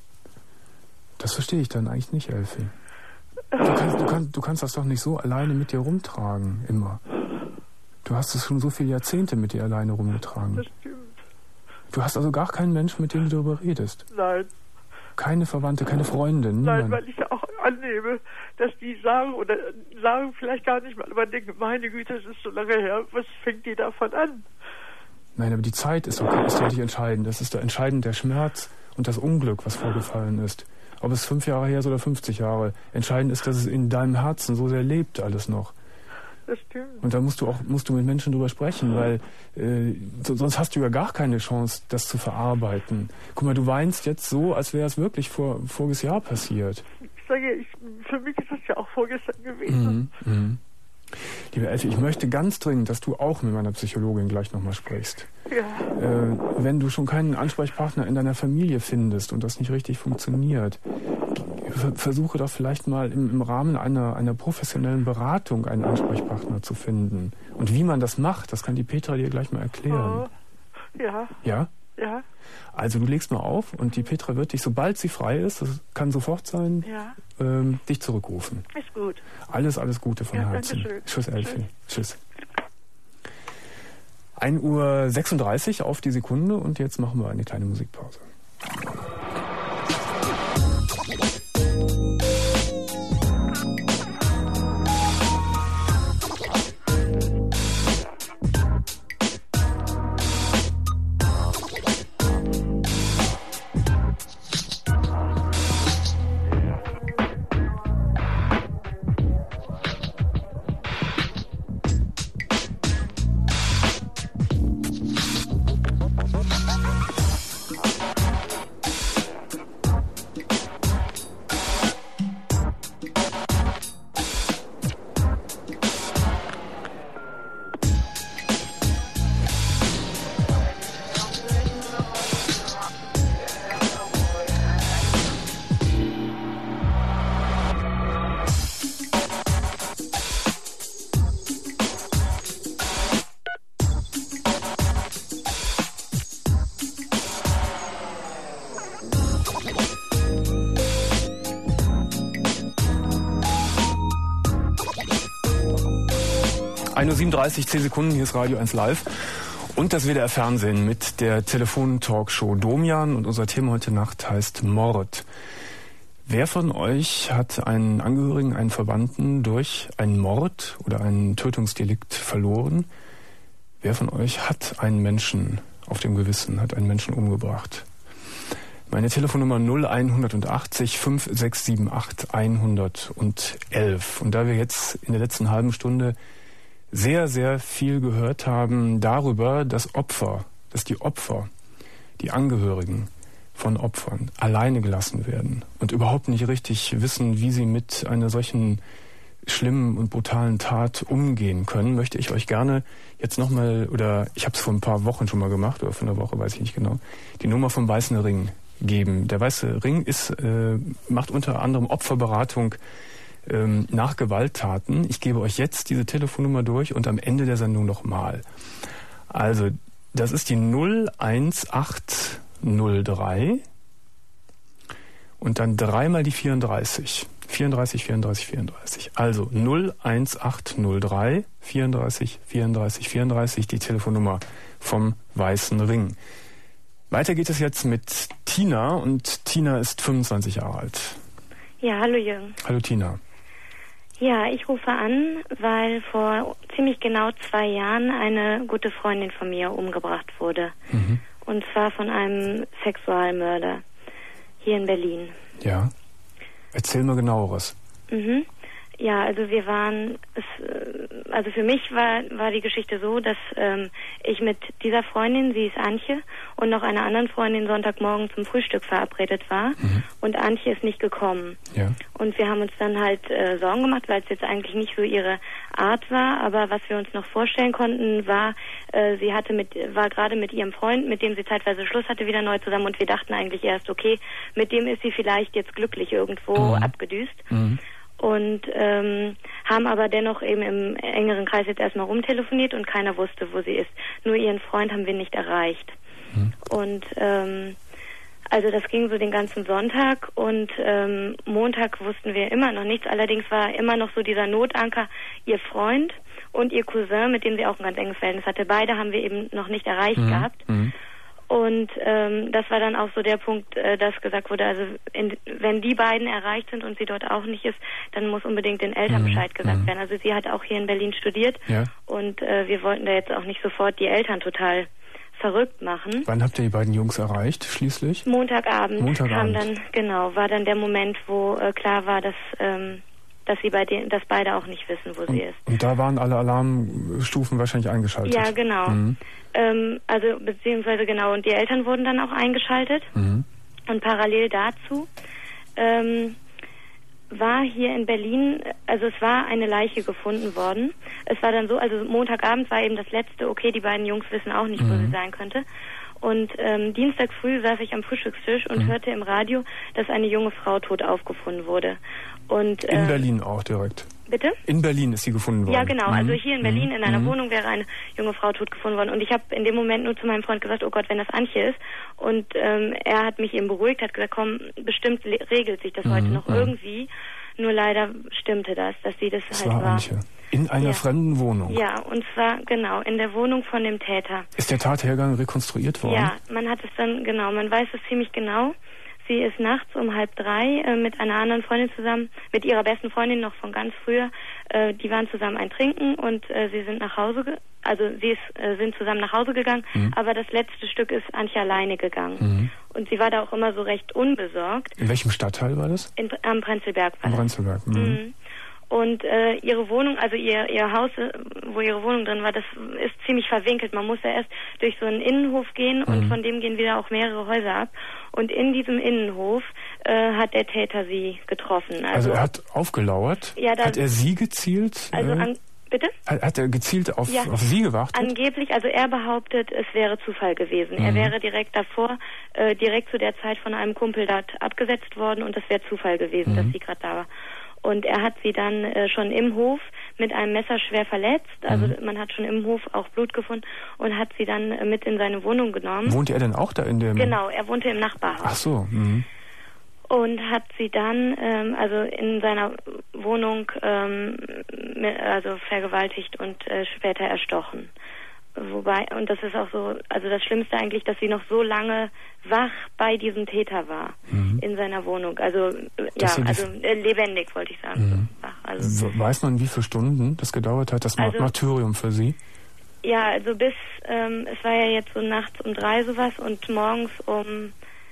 Das verstehe ich dann eigentlich nicht, Elfie. Du kannst das doch nicht so alleine mit dir rumtragen, immer. Du hast es schon so viele Jahrzehnte mit dir alleine rumgetragen. Das stimmt. Du hast also gar keinen Menschen, mit dem du darüber redest? Nein. Keine Verwandte, keine Freundin? Nein, weil ich ja auch annehme, dass die sagen vielleicht gar nicht mal, aber denken, meine Güte, es ist so lange her, was fängt die davon an? Nein, aber die Zeit ist doch nicht entscheidend. Das ist da entscheidend der Schmerz und das Unglück, was vorgefallen ist. Ob es 5 Jahre her ist oder 50 Jahre. Entscheidend ist, dass es in deinem Herzen so sehr lebt alles noch. Das stimmt. Und da musst du mit Menschen drüber sprechen, weil sonst hast du ja gar keine Chance, das zu verarbeiten. Guck mal, du weinst jetzt so, als wäre es wirklich voriges Jahr passiert. Ich sage, für mich ist das ja auch vorgestern gewesen. Liebe Elfie, ich möchte ganz dringend, dass du auch mit meiner Psychologin gleich nochmal sprichst. Ja. Wenn du schon keinen Ansprechpartner in deiner Familie findest und das nicht richtig funktioniert, versuche doch vielleicht mal im Rahmen einer professionellen Beratung einen Ansprechpartner zu finden. Und wie man das macht, das kann die Petra dir gleich mal erklären. Ja. Ja? Ja. Also du legst mal auf und die Petra wird dich, sobald sie frei ist, das kann sofort sein, dich zurückrufen. Ist gut. Alles Gute von Herzen. Dankeschön. Tschüss, Elfie. Tschüss. 1:36 Uhr auf die Sekunde und jetzt machen wir eine kleine Musikpause. 1:37 Uhr, 10 Sekunden, hier ist Radio 1 Live. Und das WDR Fernsehen mit der Telefon-Talkshow Domian. Und unser Thema heute Nacht heißt Mord. Wer von euch hat einen Angehörigen, einen Verwandten durch einen Mord oder einen Tötungsdelikt verloren? Wer von euch hat einen Menschen auf dem Gewissen, hat einen Menschen umgebracht? Meine Telefonnummer 0180 5678 111. Und da wir jetzt in der letzten halben Stunde sehr, sehr viel gehört haben darüber, dass die Angehörigen von Opfern alleine gelassen werden und überhaupt nicht richtig wissen, wie sie mit einer solchen schlimmen und brutalen Tat umgehen können, möchte ich euch gerne jetzt nochmal, oder ich habe es vor ein paar Wochen schon mal gemacht, oder vor einer Woche, weiß ich nicht genau, die Nummer vom Weißen Ring geben. Der Weiße Ring macht unter anderem Opferberatung nach Gewalttaten. Ich gebe euch jetzt diese Telefonnummer durch und am Ende der Sendung nochmal. Also, das ist die 01803 und dann dreimal die 34. 34, 34, 34. Also 01803 34, 34, 34, die Telefonnummer vom Weißen Ring. Weiter geht es jetzt mit Tina und Tina ist 25 Jahre alt. Ja, hallo Jürgen. Hallo Tina. Ja, ich rufe an, weil vor ziemlich genau 2 Jahren eine gute Freundin von mir umgebracht wurde. Mhm. Und zwar von einem Sexualmörder hier in Berlin. Ja. Erzähl mal genaueres. Mhm. Ja, also also für mich war die Geschichte so, dass ich mit dieser Freundin, sie ist Antje, und noch einer anderen Freundin Sonntagmorgen zum Frühstück verabredet war. Mhm. Und Antje ist nicht gekommen. Ja. Und wir haben uns dann halt Sorgen gemacht, weil es jetzt eigentlich nicht so ihre Art war. Aber was wir uns noch vorstellen konnten, war, sie war gerade mit ihrem Freund, mit dem sie zeitweise Schluss hatte, wieder neu zusammen. Und wir dachten eigentlich erst, okay, mit dem ist sie vielleicht jetzt glücklich irgendwo abgedüst. Mhm. Und haben aber dennoch eben im engeren Kreis jetzt erstmal rumtelefoniert und keiner wusste, wo sie ist. Nur ihren Freund haben wir nicht erreicht. Mhm. Und also das ging so den ganzen Sonntag und Montag wussten wir immer noch nichts. Allerdings war immer noch so dieser Notanker ihr Freund und ihr Cousin, mit dem sie auch ein ganz enges Verhältnis hatte. Beide haben wir eben noch nicht erreicht gehabt. Mhm. Und das war dann auch so der Punkt, dass gesagt wurde, also wenn die beiden erreicht sind und sie dort auch nicht ist, dann muss unbedingt den Eltern Bescheid gesagt werden. Also sie hat auch hier in Berlin studiert und wir wollten da jetzt auch nicht sofort die Eltern total verrückt machen. Wann habt ihr die beiden Jungs erreicht, schließlich? Montagabend. War dann der Moment, wo klar war, dass beide auch nicht wissen, wo sie ist. Und da waren alle Alarmstufen wahrscheinlich eingeschaltet? Ja, genau. Mhm. Beziehungsweise genau, und die Eltern wurden dann auch eingeschaltet. Mhm. Und parallel dazu war hier in Berlin, also es war eine Leiche gefunden worden. Es war dann so, also Montagabend war eben das letzte, okay, die beiden Jungs wissen auch nicht, wo sie sein könnte. Und Dienstag früh saß ich am Frühstückstisch und hörte im Radio, dass eine junge Frau tot aufgefunden wurde. Und, in Berlin auch direkt? Bitte? In Berlin ist sie gefunden worden? Ja, genau. Also hier in Berlin in einer Wohnung wäre eine junge Frau tot gefunden worden. Und ich habe in dem Moment nur zu meinem Freund gesagt, oh Gott, wenn das Antje ist. Und er hat mich eben beruhigt, hat gesagt, komm, bestimmt regelt sich das heute noch irgendwie. Nur leider stimmte das, dass sie das halt war. Antje. In einer fremden Wohnung? Ja, und zwar, genau, in der Wohnung von dem Täter. Ist der Tathergang rekonstruiert worden? Ja, man hat es dann, genau, man weiß es ziemlich genau. Sie ist nachts um 2:30 mit einer anderen Freundin zusammen, mit ihrer besten Freundin noch von ganz früher. Die waren zusammen ein Trinken und sie sind sind zusammen nach Hause gegangen, aber das letzte Stück ist Antje alleine gegangen. Mhm. Und sie war da auch immer so recht unbesorgt. In welchem Stadtteil war das? Am Prenzlberg war das. Am Prenzlberg, Und ihre Wohnung, also ihr Haus, wo ihre Wohnung drin war, das ist ziemlich verwinkelt. Man muss ja erst durch so einen Innenhof gehen und von dem gehen wieder auch mehrere Häuser ab. Und in diesem Innenhof hat der Täter sie getroffen. Also er hat aufgelauert? Ja, hat er sie gezielt? Bitte? Hat er gezielt auf sie gewartet? Angeblich, also er behauptet, es wäre Zufall gewesen. Er wäre direkt davor, direkt zu der Zeit von einem Kumpel dort abgesetzt worden und es wäre Zufall gewesen, dass sie gerade da war. Und er hat sie dann schon im Hof mit einem Messer schwer verletzt. Also man hat schon im Hof auch Blut gefunden und hat sie dann mit in seine Wohnung genommen. Wohnte er denn auch da in dem... Genau, er wohnte im Nachbarhaus. Ach so. und hat sie dann also in seiner Wohnung also vergewaltigt und später erstochen. Wobei, und das ist auch so, also das Schlimmste eigentlich, dass sie noch so lange wach bei diesem Täter war in seiner Wohnung. Also lebendig, wollte ich sagen. Wach, also. Weiß man, wie viele Stunden das gedauert hat, das Martyrium für sie? Ja, also bis, es war ja jetzt so nachts um 3 sowas und morgens um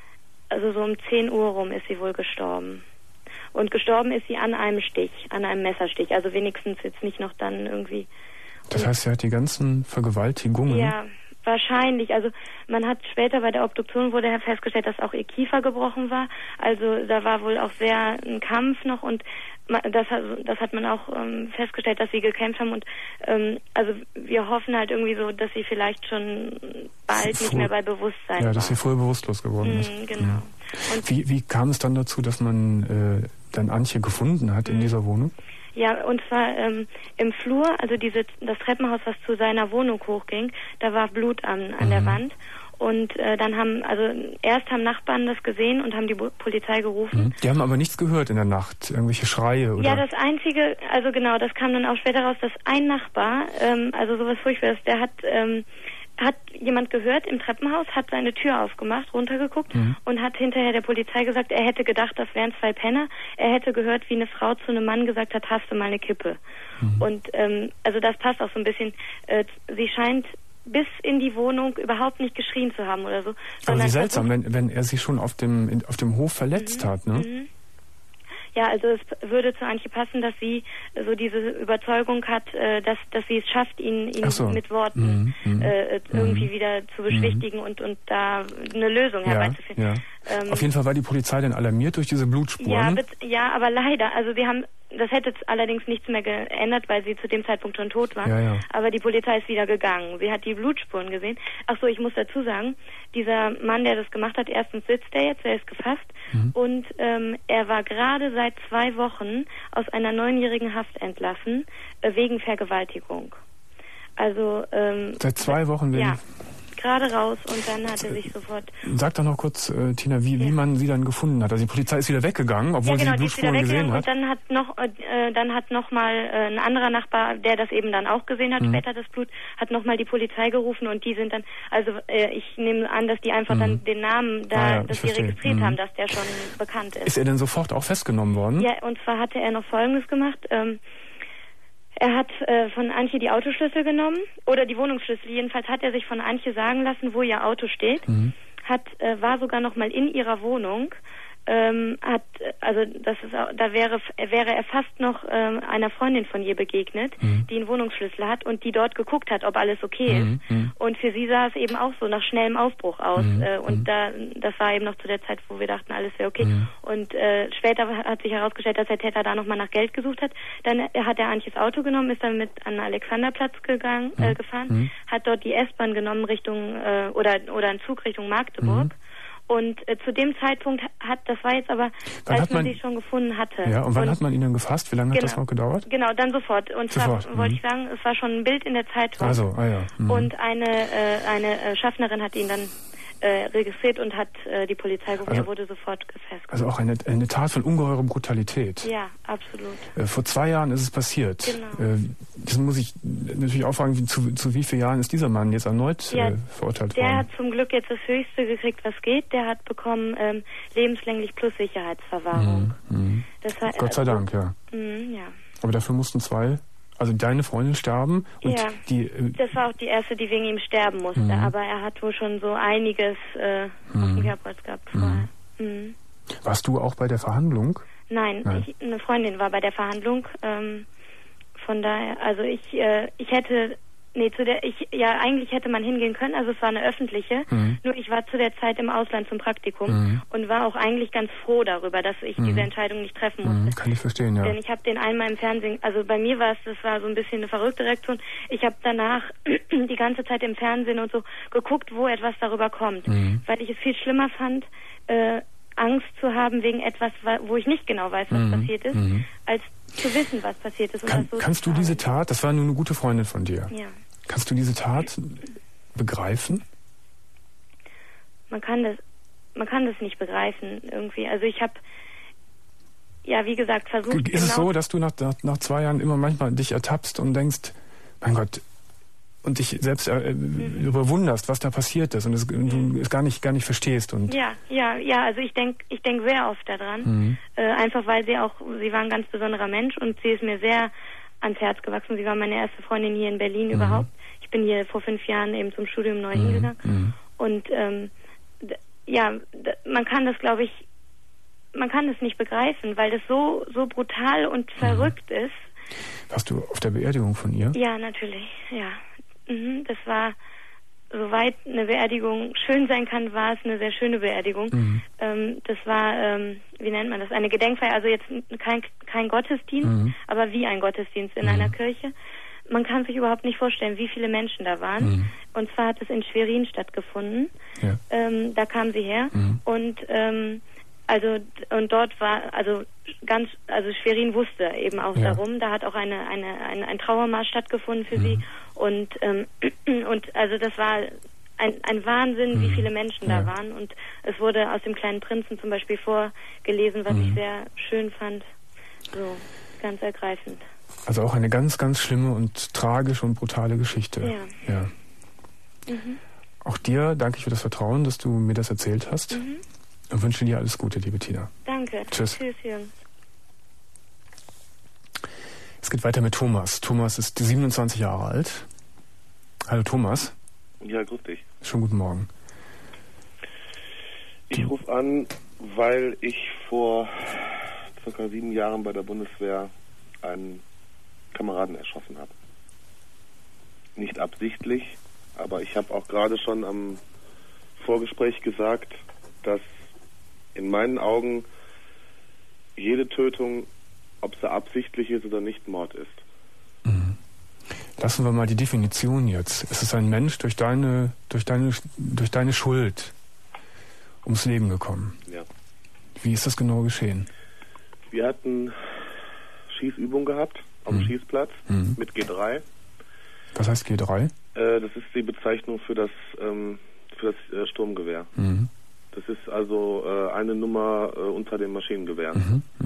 10 Uhr rum ist sie wohl gestorben. Und gestorben ist sie an einem Stich, an einem Messerstich. Also wenigstens jetzt nicht noch dann irgendwie... Das heißt, sie hat die ganzen Vergewaltigungen? Ja, wahrscheinlich. Also man hat später bei der Obduktion wurde festgestellt, dass auch ihr Kiefer gebrochen war. Also da war wohl auch sehr ein Kampf noch und das hat man auch festgestellt, dass sie gekämpft haben und also wir hoffen halt irgendwie so, dass sie vielleicht schon bald nicht mehr bei Bewusstsein war. Ja, dass sie früher bewusstlos geworden ist. Genau. Und wie kam es dann dazu, dass man dann Antje gefunden hat in dieser Wohnung? Ja, und zwar im Flur, also das Treppenhaus, was zu seiner Wohnung hochging, da war Blut an der Wand. Und dann erst haben Nachbarn das gesehen und haben die Polizei gerufen. Die haben aber nichts gehört in der Nacht, irgendwelche Schreie, oder? Ja, das Einzige, also genau, das kam dann auch später raus, dass ein Nachbar, also sowas Furchtbares, der hat jemand gehört im Treppenhaus, hat seine Tür aufgemacht, runtergeguckt und hat hinterher der Polizei gesagt, er hätte gedacht, das wären 2 Penner. Er hätte gehört, wie eine Frau zu einem Mann gesagt hat, hast du mal eine Kippe. Und also das passt auch so ein bisschen. Sie scheint bis in die Wohnung überhaupt nicht geschrien zu haben oder so. Aber wie seltsam, wenn er sie schon auf dem Hof verletzt hat, ne? Ja, also es würde zu Antje passen, dass sie so diese Überzeugung hat, dass sie es schafft, ihn mit Worten irgendwie wieder zu beschwichtigen und da eine Lösung herbeizufinden. Ja. Auf jeden Fall war die Polizei dann alarmiert durch diese Blutspuren. Ja, aber leider, also das hätte allerdings nichts mehr geändert, weil sie zu dem Zeitpunkt schon tot war. Ja. Aber die Polizei ist wieder gegangen. Sie hat die Blutspuren gesehen. Ach so, ich muss dazu sagen, dieser Mann, der das gemacht hat, erstens sitzt er jetzt, er ist gefasst und er war gerade seit 2 Wochen aus einer 9-jährigen Haft entlassen wegen Vergewaltigung. Also seit 2 Wochen ja. Gerade raus und dann hat er sich sofort... Sag doch noch kurz, Tina, wie man sie dann gefunden hat. Also die Polizei ist wieder weggegangen, obwohl sie die Blutspuren gesehen hat. Und dann hat noch mal ein anderer Nachbar, der das eben dann auch gesehen hat, später das Blut, hat noch mal die Polizei gerufen und die sind dann, also ich nehme an, dass die einfach dann den Namen dass sie registriert haben, dass der schon bekannt ist. Ist er denn sofort auch festgenommen worden? Ja, und zwar hatte er noch Folgendes gemacht. Er hat von Antje die Autoschlüssel genommen, oder die Wohnungsschlüssel. Jedenfalls hat er sich von Antje sagen lassen, wo ihr Auto steht. War sogar noch mal in ihrer Wohnung. Da wäre er fast noch einer Freundin von ihr begegnet, die einen Wohnungsschlüssel hat und die dort geguckt hat, ob alles okay ist. Und für sie sah es eben auch so nach schnellem Aufbruch aus. Und das war eben noch zu der Zeit, wo wir dachten, alles wäre okay. Und später hat sich herausgestellt, dass der Täter da nochmal nach Geld gesucht hat. Dann hat er Antjes Auto genommen, ist dann mit an den Alexanderplatz gefahren, hat dort die S-Bahn genommen Richtung oder einen Zug Richtung Magdeburg. Und zu dem Zeitpunkt das war jetzt aber, als man sie schon gefunden hatte. Ja, und wann hat man ihn dann gefasst? Wie lange hat das noch gedauert? Genau, dann sofort. Und zwar wollte ich sagen, es war schon ein Bild in der Zeitung. Also, Und eine Schaffnerin hat ihn dann registriert und hat die Polizei gerufen. Er wurde sofort gefasst. Also auch eine Tat von ungeheurer Brutalität. Ja, absolut. Vor 2 Jahren ist es passiert. Genau. Das muss ich natürlich auch fragen, zu wie vielen Jahren ist dieser Mann jetzt erneut verurteilt worden? Der hat zum Glück jetzt das Höchste gekriegt, was geht. Der hat bekommen lebenslänglich plus Sicherheitsverwahrung. Gott sei Dank, ja. Ja. Aber dafür mussten 2... Also deine Freundin sterben und das war auch die erste, die wegen ihm sterben musste. Aber er hat wohl schon so einiges auf dem Kerbholz gehabt vorher. Warst du auch bei der Verhandlung? Nein. Eine Freundin war bei der Verhandlung. Von daher, also ich hätte... eigentlich hätte man hingehen können, also es war eine öffentliche, nur ich war zu der Zeit im Ausland zum Praktikum und war auch eigentlich ganz froh darüber, dass ich diese Entscheidung nicht treffen musste. Kann ich verstehen, ja. Denn ich habe den einmal im Fernsehen, also bei mir das war so ein bisschen eine verrückte Reaktion, ich habe danach die ganze Zeit im Fernsehen und so geguckt, wo etwas darüber kommt, weil ich es viel schlimmer fand, Angst zu haben wegen etwas, wo ich nicht genau weiß, was passiert ist, als zu wissen, was passiert ist. Kannst du diese Tat, das war nur eine gute Freundin von dir, ja. Kannst du diese Tat begreifen? Man kann das, man kann das nicht begreifen irgendwie. Also ich habe, ja, wie gesagt, versucht... Ist es so, dass du nach 2 Jahren immer manchmal dich ertappst und denkst, mein Gott, und dich selbst überwunderst, was da passiert ist und du es gar nicht verstehst? Und ja, also ich denk sehr oft daran, einfach weil sie war ein ganz besonderer Mensch und sie ist mir sehr ans Herz gewachsen. Sie war meine erste Freundin hier in Berlin überhaupt. Ich bin hier vor 5 Jahren eben zum Studium neu hingegangen. Und man kann das, glaube ich, man kann das nicht begreifen, weil das so brutal und verrückt ist. Warst du auf der Beerdigung von ihr? Ja, natürlich, ja. Das war, soweit eine Beerdigung schön sein kann, war es eine sehr schöne Beerdigung. Das war, wie nennt man das, eine Gedenkfeier, also jetzt kein Gottesdienst, aber wie ein Gottesdienst in einer Kirche. Man kann sich überhaupt nicht vorstellen, wie viele Menschen da waren. Und zwar hat es in Schwerin stattgefunden. Ja. Da kam sie her und dort war, Schwerin wusste eben auch darum, da hat auch ein Trauermarsch stattgefunden für sie und also das war ein Wahnsinn, wie viele Menschen da waren, und es wurde aus dem Kleinen Prinzen zum Beispiel vorgelesen, was ich sehr schön fand, so ganz ergreifend. Also auch eine ganz, ganz schlimme und tragische und brutale Geschichte. Ja. Auch dir danke ich für das Vertrauen, dass du mir das erzählt hast. Und wünsche dir alles Gute, liebe Tina. Danke. Tschüss. Tschüss, Jürgen. Es geht weiter mit Thomas. Thomas ist 27 Jahre alt. Hallo Thomas. Ja, grüß dich. Schönen guten Morgen. Ich rufe an, weil ich vor ca. 7 Jahren bei der Bundeswehr einen Kameraden erschossen habe. Nicht absichtlich, aber ich habe auch gerade schon am Vorgespräch gesagt, dass in meinen Augen jede Tötung, ob sie absichtlich ist oder nicht, Mord ist. Lassen wir mal die Definition jetzt. Es ist ein Mensch durch deine Schuld ums Leben gekommen. Ja. Wie ist das genau geschehen? Wir hatten Schießübung gehabt auf dem Schießplatz mit G3. Was heißt G3? Das ist die Bezeichnung für das Sturmgewehr. Das ist also eine Nummer unter dem Maschinengewehr.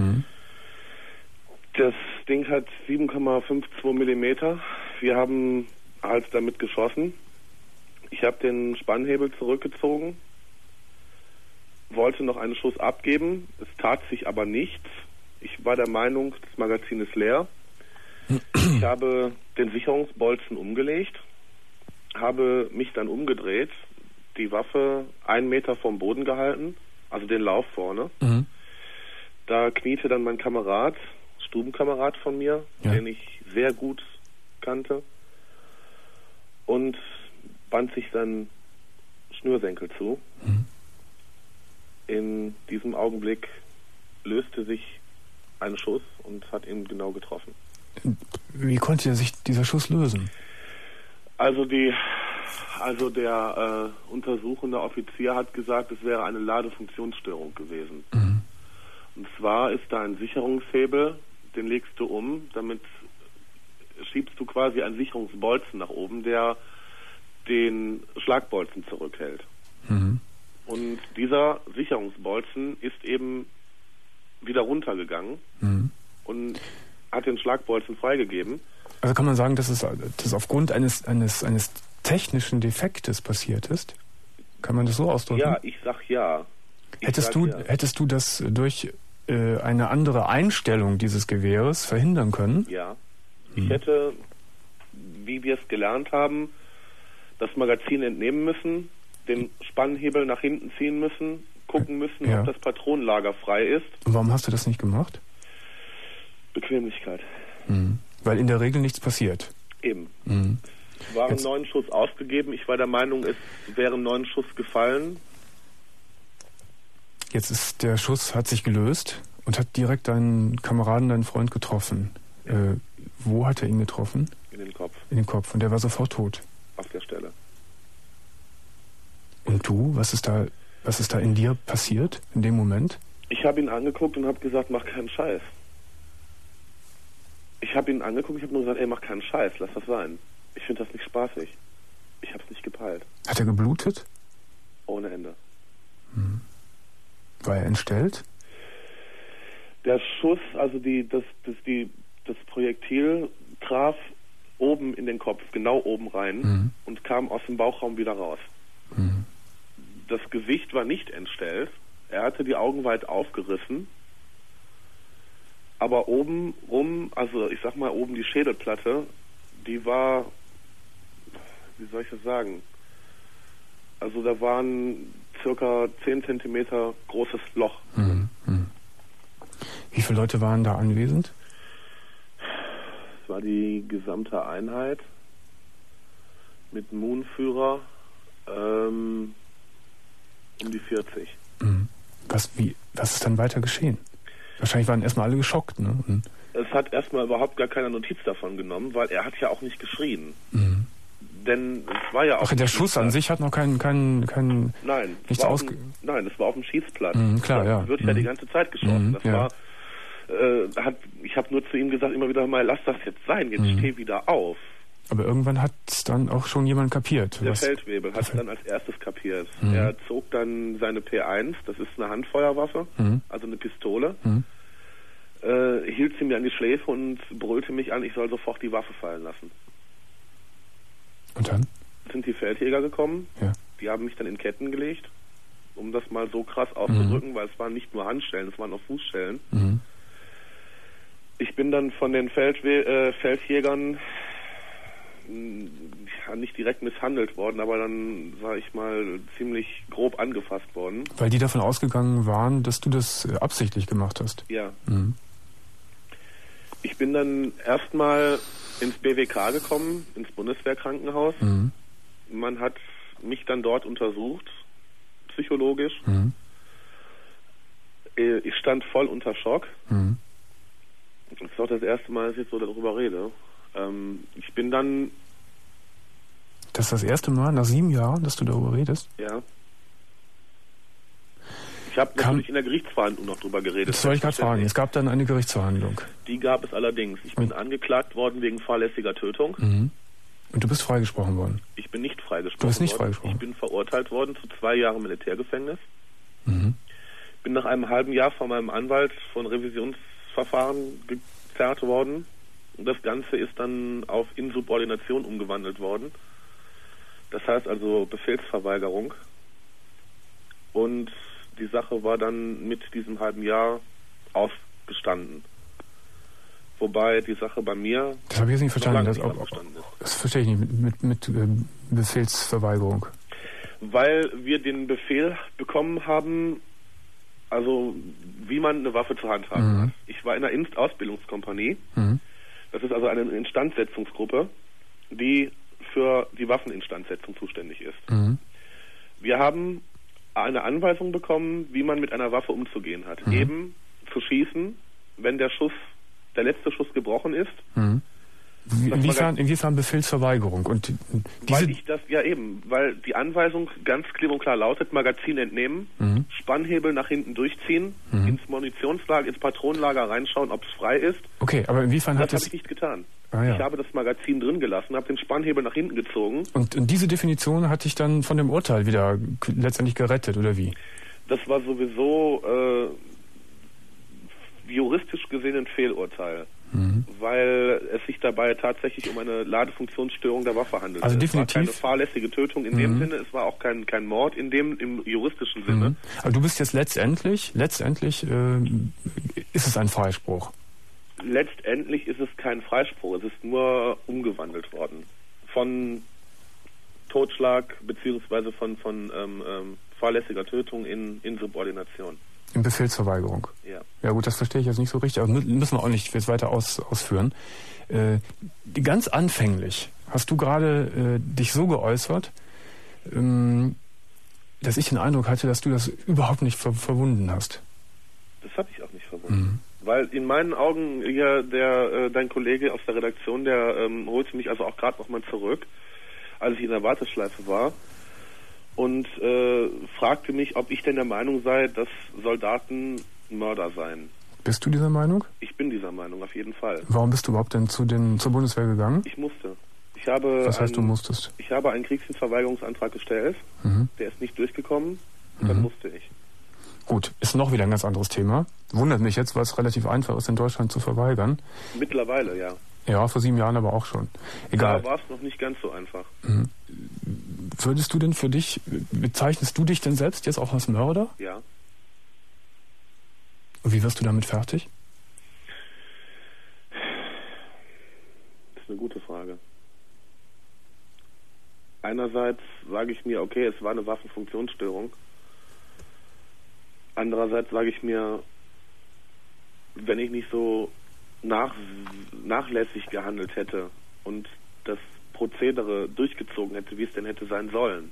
Das Ding hat 7,52 Millimeter. Wir haben halt damit geschossen. Ich habe den Spannhebel zurückgezogen, wollte noch einen Schuss abgeben. Es tat sich aber nichts. Ich war der Meinung, das Magazin ist leer. Ich habe den Sicherungsbolzen umgelegt, habe mich dann umgedreht, die Waffe 1 Meter vom Boden gehalten, also den Lauf vorne. Da kniete dann mein Kamerad, Stubenkamerad von mir, den ich sehr gut kannte, und band sich dann Schnürsenkel zu. In diesem Augenblick löste sich ein Schuss und hat ihn genau getroffen. Wie konnte sich dieser Schuss lösen? Also der untersuchende Offizier hat gesagt, es wäre eine Ladefunktionsstörung gewesen. Und zwar ist da ein Sicherungshebel, den legst du um, damit schiebst du quasi einen Sicherungsbolzen nach oben, der den Schlagbolzen zurückhält. Und dieser Sicherungsbolzen ist eben wieder runtergegangen und hat den Schlagbolzen freigegeben. Also kann man sagen, dass es aufgrund eines technischen Defektes passiert ist? Kann man das so ausdrücken? Ja, ich sag ja. Hättest du das durch eine andere Einstellung dieses Gewehres verhindern können? Ja. Ich hätte, wie wir es gelernt haben, das Magazin entnehmen müssen, den Spannhebel nach hinten ziehen müssen, gucken müssen, ob das Patronenlager frei ist. Und warum hast du das nicht gemacht? Bequemlichkeit. Weil in der Regel nichts passiert. Eben. Es waren 9 Schuss ausgegeben. Ich war der Meinung, es wären 9 Schuss gefallen. Jetzt ist der Schuss, hat sich gelöst und hat direkt deinen Kameraden, deinen Freund getroffen. Wo hat er ihn getroffen? In den Kopf. In den Kopf. Und der war sofort tot. Auf der Stelle. Und du? Was ist da in dir passiert in dem Moment? Ich habe ihn angeguckt und habe gesagt, mach keinen Scheiß. Ich habe ihn angeguckt, ich habe nur gesagt, ey, mach keinen Scheiß, lass das sein. Ich finde das nicht spaßig. Ich habe es nicht gepeilt. Hat er geblutet? Ohne Ende. War er entstellt? Der Schuss, also das Projektil traf oben in den Kopf, genau oben rein und kam aus dem Bauchraum wieder raus. Das Gesicht war nicht entstellt. Er hatte die Augen weit aufgerissen. Aber oben rum, also ich sag mal oben die Schädelplatte, die war, wie soll ich das sagen? Also da war ein circa 10 Zentimeter großes Loch. Wie viele Leute waren da anwesend? Es war die gesamte Einheit mit Moonführer, um die 40. Was ist dann weiter geschehen? Wahrscheinlich waren erstmal alle geschockt, ne? Es hat erstmal überhaupt gar keiner Notiz davon genommen, weil er hat ja auch nicht geschrien. Denn es war ja auch... Ach, der Schuss an sich hat noch kein Nein, nichts nein, es war auf dem Schießplatz. Klar, ja. Es wird ja die ganze Zeit geschossen. Das war... ich habe nur zu ihm gesagt, immer wieder mal, lass das jetzt sein, jetzt steh wieder auf. Aber irgendwann hat es dann auch schon jemand kapiert. Der Feldwebel hat es dann als erstes kapiert. Er zog dann seine P1, das ist eine Handfeuerwaffe, also eine Pistole, hielt sie mir an die Schläfe und brüllte mich an, ich soll sofort die Waffe fallen lassen. Und dann? Sind die Feldjäger gekommen, die haben mich dann in Ketten gelegt, um das mal so krass auszudrücken, weil es waren nicht nur Handschellen, es waren auch Fußschellen. Ich bin dann von den Feldjägern nicht direkt misshandelt worden, aber dann, sag ich mal, ziemlich grob angefasst worden. Weil die davon ausgegangen waren, dass du das absichtlich gemacht hast? Ja. Ich bin dann erstmal ins BWK gekommen, ins Bundeswehrkrankenhaus. Man hat mich dann dort untersucht, psychologisch. Ich stand voll unter Schock. Das ist auch das erste Mal, dass ich jetzt so darüber rede. Ich bin dann... Das ist das erste Mal nach 7 Jahren, dass du darüber redest? Ja. Ich habe natürlich in der Gerichtsverhandlung noch drüber geredet. Das soll ich gerade fragen. Es gab dann eine Gerichtsverhandlung. Die gab es allerdings. Ich bin angeklagt worden wegen fahrlässiger Tötung. Und du bist freigesprochen worden? Ich bin nicht freigesprochen worden. Du bist nicht freigesprochen? Ich bin verurteilt worden zu 2 Jahren Militärgefängnis. Bin nach einem halben Jahr von meinem Anwalt von Revisionsverfahren gezerrt worden. Und das Ganze ist dann auf Insubordination umgewandelt worden. Das heißt also Befehlsverweigerung. Und die Sache war dann mit diesem halben Jahr ausgestanden. Wobei die Sache bei mir... Das habe ich jetzt nicht verstanden. Das verstehe ich nicht mit Befehlsverweigerung. Weil wir den Befehl bekommen haben, also wie man eine Waffe zur Hand haben hat. Ich war in einer Ausbildungskompanie. Das ist also eine Instandsetzungsgruppe, die für die Waffeninstandsetzung zuständig ist. Wir haben eine Anweisung bekommen, wie man mit einer Waffe umzugehen hat. Eben zu schießen, wenn der letzte Schuss gebrochen ist. Inwiefern Befehlsverweigerung? Und weil die Anweisung ganz klipp und klar lautet, Magazin entnehmen, Spannhebel nach hinten durchziehen, ins Munitionslager, ins Patronenlager reinschauen, ob es frei ist. Okay, aber inwiefern das habe ich nicht getan. Ich habe das Magazin drin gelassen, habe den Spannhebel nach hinten gezogen. Und diese Definition hat dich dann von dem Urteil wieder letztendlich gerettet, oder wie? Das war sowieso juristisch gesehen ein Fehlurteil. Weil es sich dabei tatsächlich um eine Ladefunktionsstörung der Waffe handelt. Also definitiv. Es war keine fahrlässige Tötung in dem Sinne, es war auch kein Mord im juristischen Sinne. Aber du bist jetzt letztendlich ist es ein Freispruch. Letztendlich ist es kein Freispruch, es ist nur umgewandelt worden. Von Totschlag beziehungsweise von fahrlässiger Tötung in Insubordination. In Befehlsverweigerung. Ja. Ja gut, das verstehe ich jetzt nicht so richtig, aber müssen wir auch nicht jetzt weiter ausführen. Ganz anfänglich hast du gerade dich so geäußert, dass ich den Eindruck hatte, dass du das überhaupt nicht verwunden hast. Das habe ich auch nicht verwunden. Weil in meinen Augen hier dein Kollege aus der Redaktion, der holte mich also auch gerade nochmal zurück, als ich in der Warteschleife war. Und fragte mich, ob ich denn der Meinung sei, dass Soldaten Mörder seien. Bist du dieser Meinung? Ich bin dieser Meinung, auf jeden Fall. Warum bist du überhaupt denn zur Bundeswehr gegangen? Ich musste. Was heißt, du musstest? Ich habe einen Kriegsdienstverweigerungsantrag gestellt. Der ist nicht durchgekommen. Und dann musste ich. Gut, ist noch wieder ein ganz anderes Thema. Wundert mich jetzt, weil es relativ einfach ist, in Deutschland zu verweigern. Mittlerweile, ja. Ja, vor 7 Jahren aber auch schon. Egal. Da war es noch nicht ganz so einfach. Würdest du denn für dich, bezeichnest du dich denn selbst jetzt auch als Mörder? Ja. Und wie wirst du damit fertig? Das ist eine gute Frage. Einerseits sage ich mir, okay, es war eine Waffenfunktionsstörung. Andererseits sage ich mir, wenn ich nicht so nachlässig gehandelt hätte und das Prozedere durchgezogen hätte, wie es denn hätte sein sollen,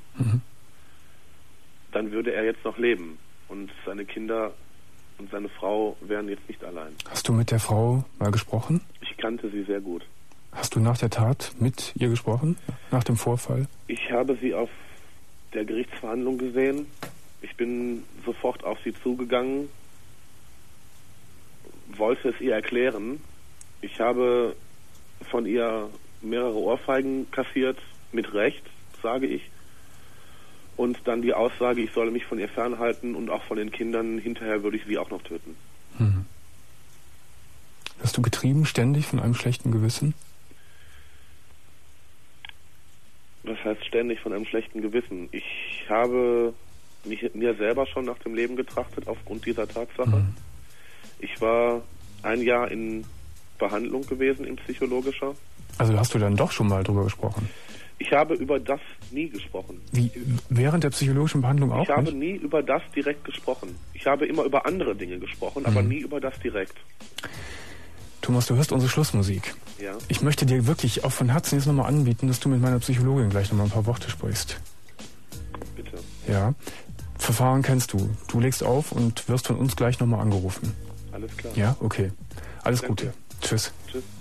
dann würde er jetzt noch leben und seine Kinder und seine Frau wären jetzt nicht allein. Hast du mit der Frau mal gesprochen? Ich kannte sie sehr gut. Hast du nach der Tat mit ihr gesprochen, nach dem Vorfall? Ich habe sie auf der Gerichtsverhandlung gesehen. Ich bin sofort auf sie zugegangen, wollte es ihr erklären. Ich habe von ihr mehrere Ohrfeigen kassiert, mit Recht, sage ich. Und dann die Aussage, ich solle mich von ihr fernhalten und auch von den Kindern, hinterher würde ich sie auch noch töten. Hast du getrieben ständig von einem schlechten Gewissen? Was heißt ständig von einem schlechten Gewissen? Ich habe mir selber schon nach dem Leben getrachtet aufgrund dieser Tatsache. Ich war 1 Jahr in Behandlung gewesen, in psychologischer. Also hast du dann doch schon mal drüber gesprochen? Ich habe über das nie gesprochen. Wie, während der psychologischen Behandlung auch nicht? Ich habe nicht? nie über das direkt gesprochen. Ich habe immer über andere Dinge gesprochen, aber nie über das direkt. Thomas, du hörst unsere Schlussmusik. Ja. Ich möchte dir wirklich auch von Herzen jetzt nochmal anbieten, dass du mit meiner Psychologin gleich nochmal ein paar Worte sprichst. Bitte. Ja. Verfahren kennst du. Du legst auf und wirst von uns gleich nochmal angerufen. Alles klar. Ja, okay. Alles Danke. Gute. Tschüss. Tschüss.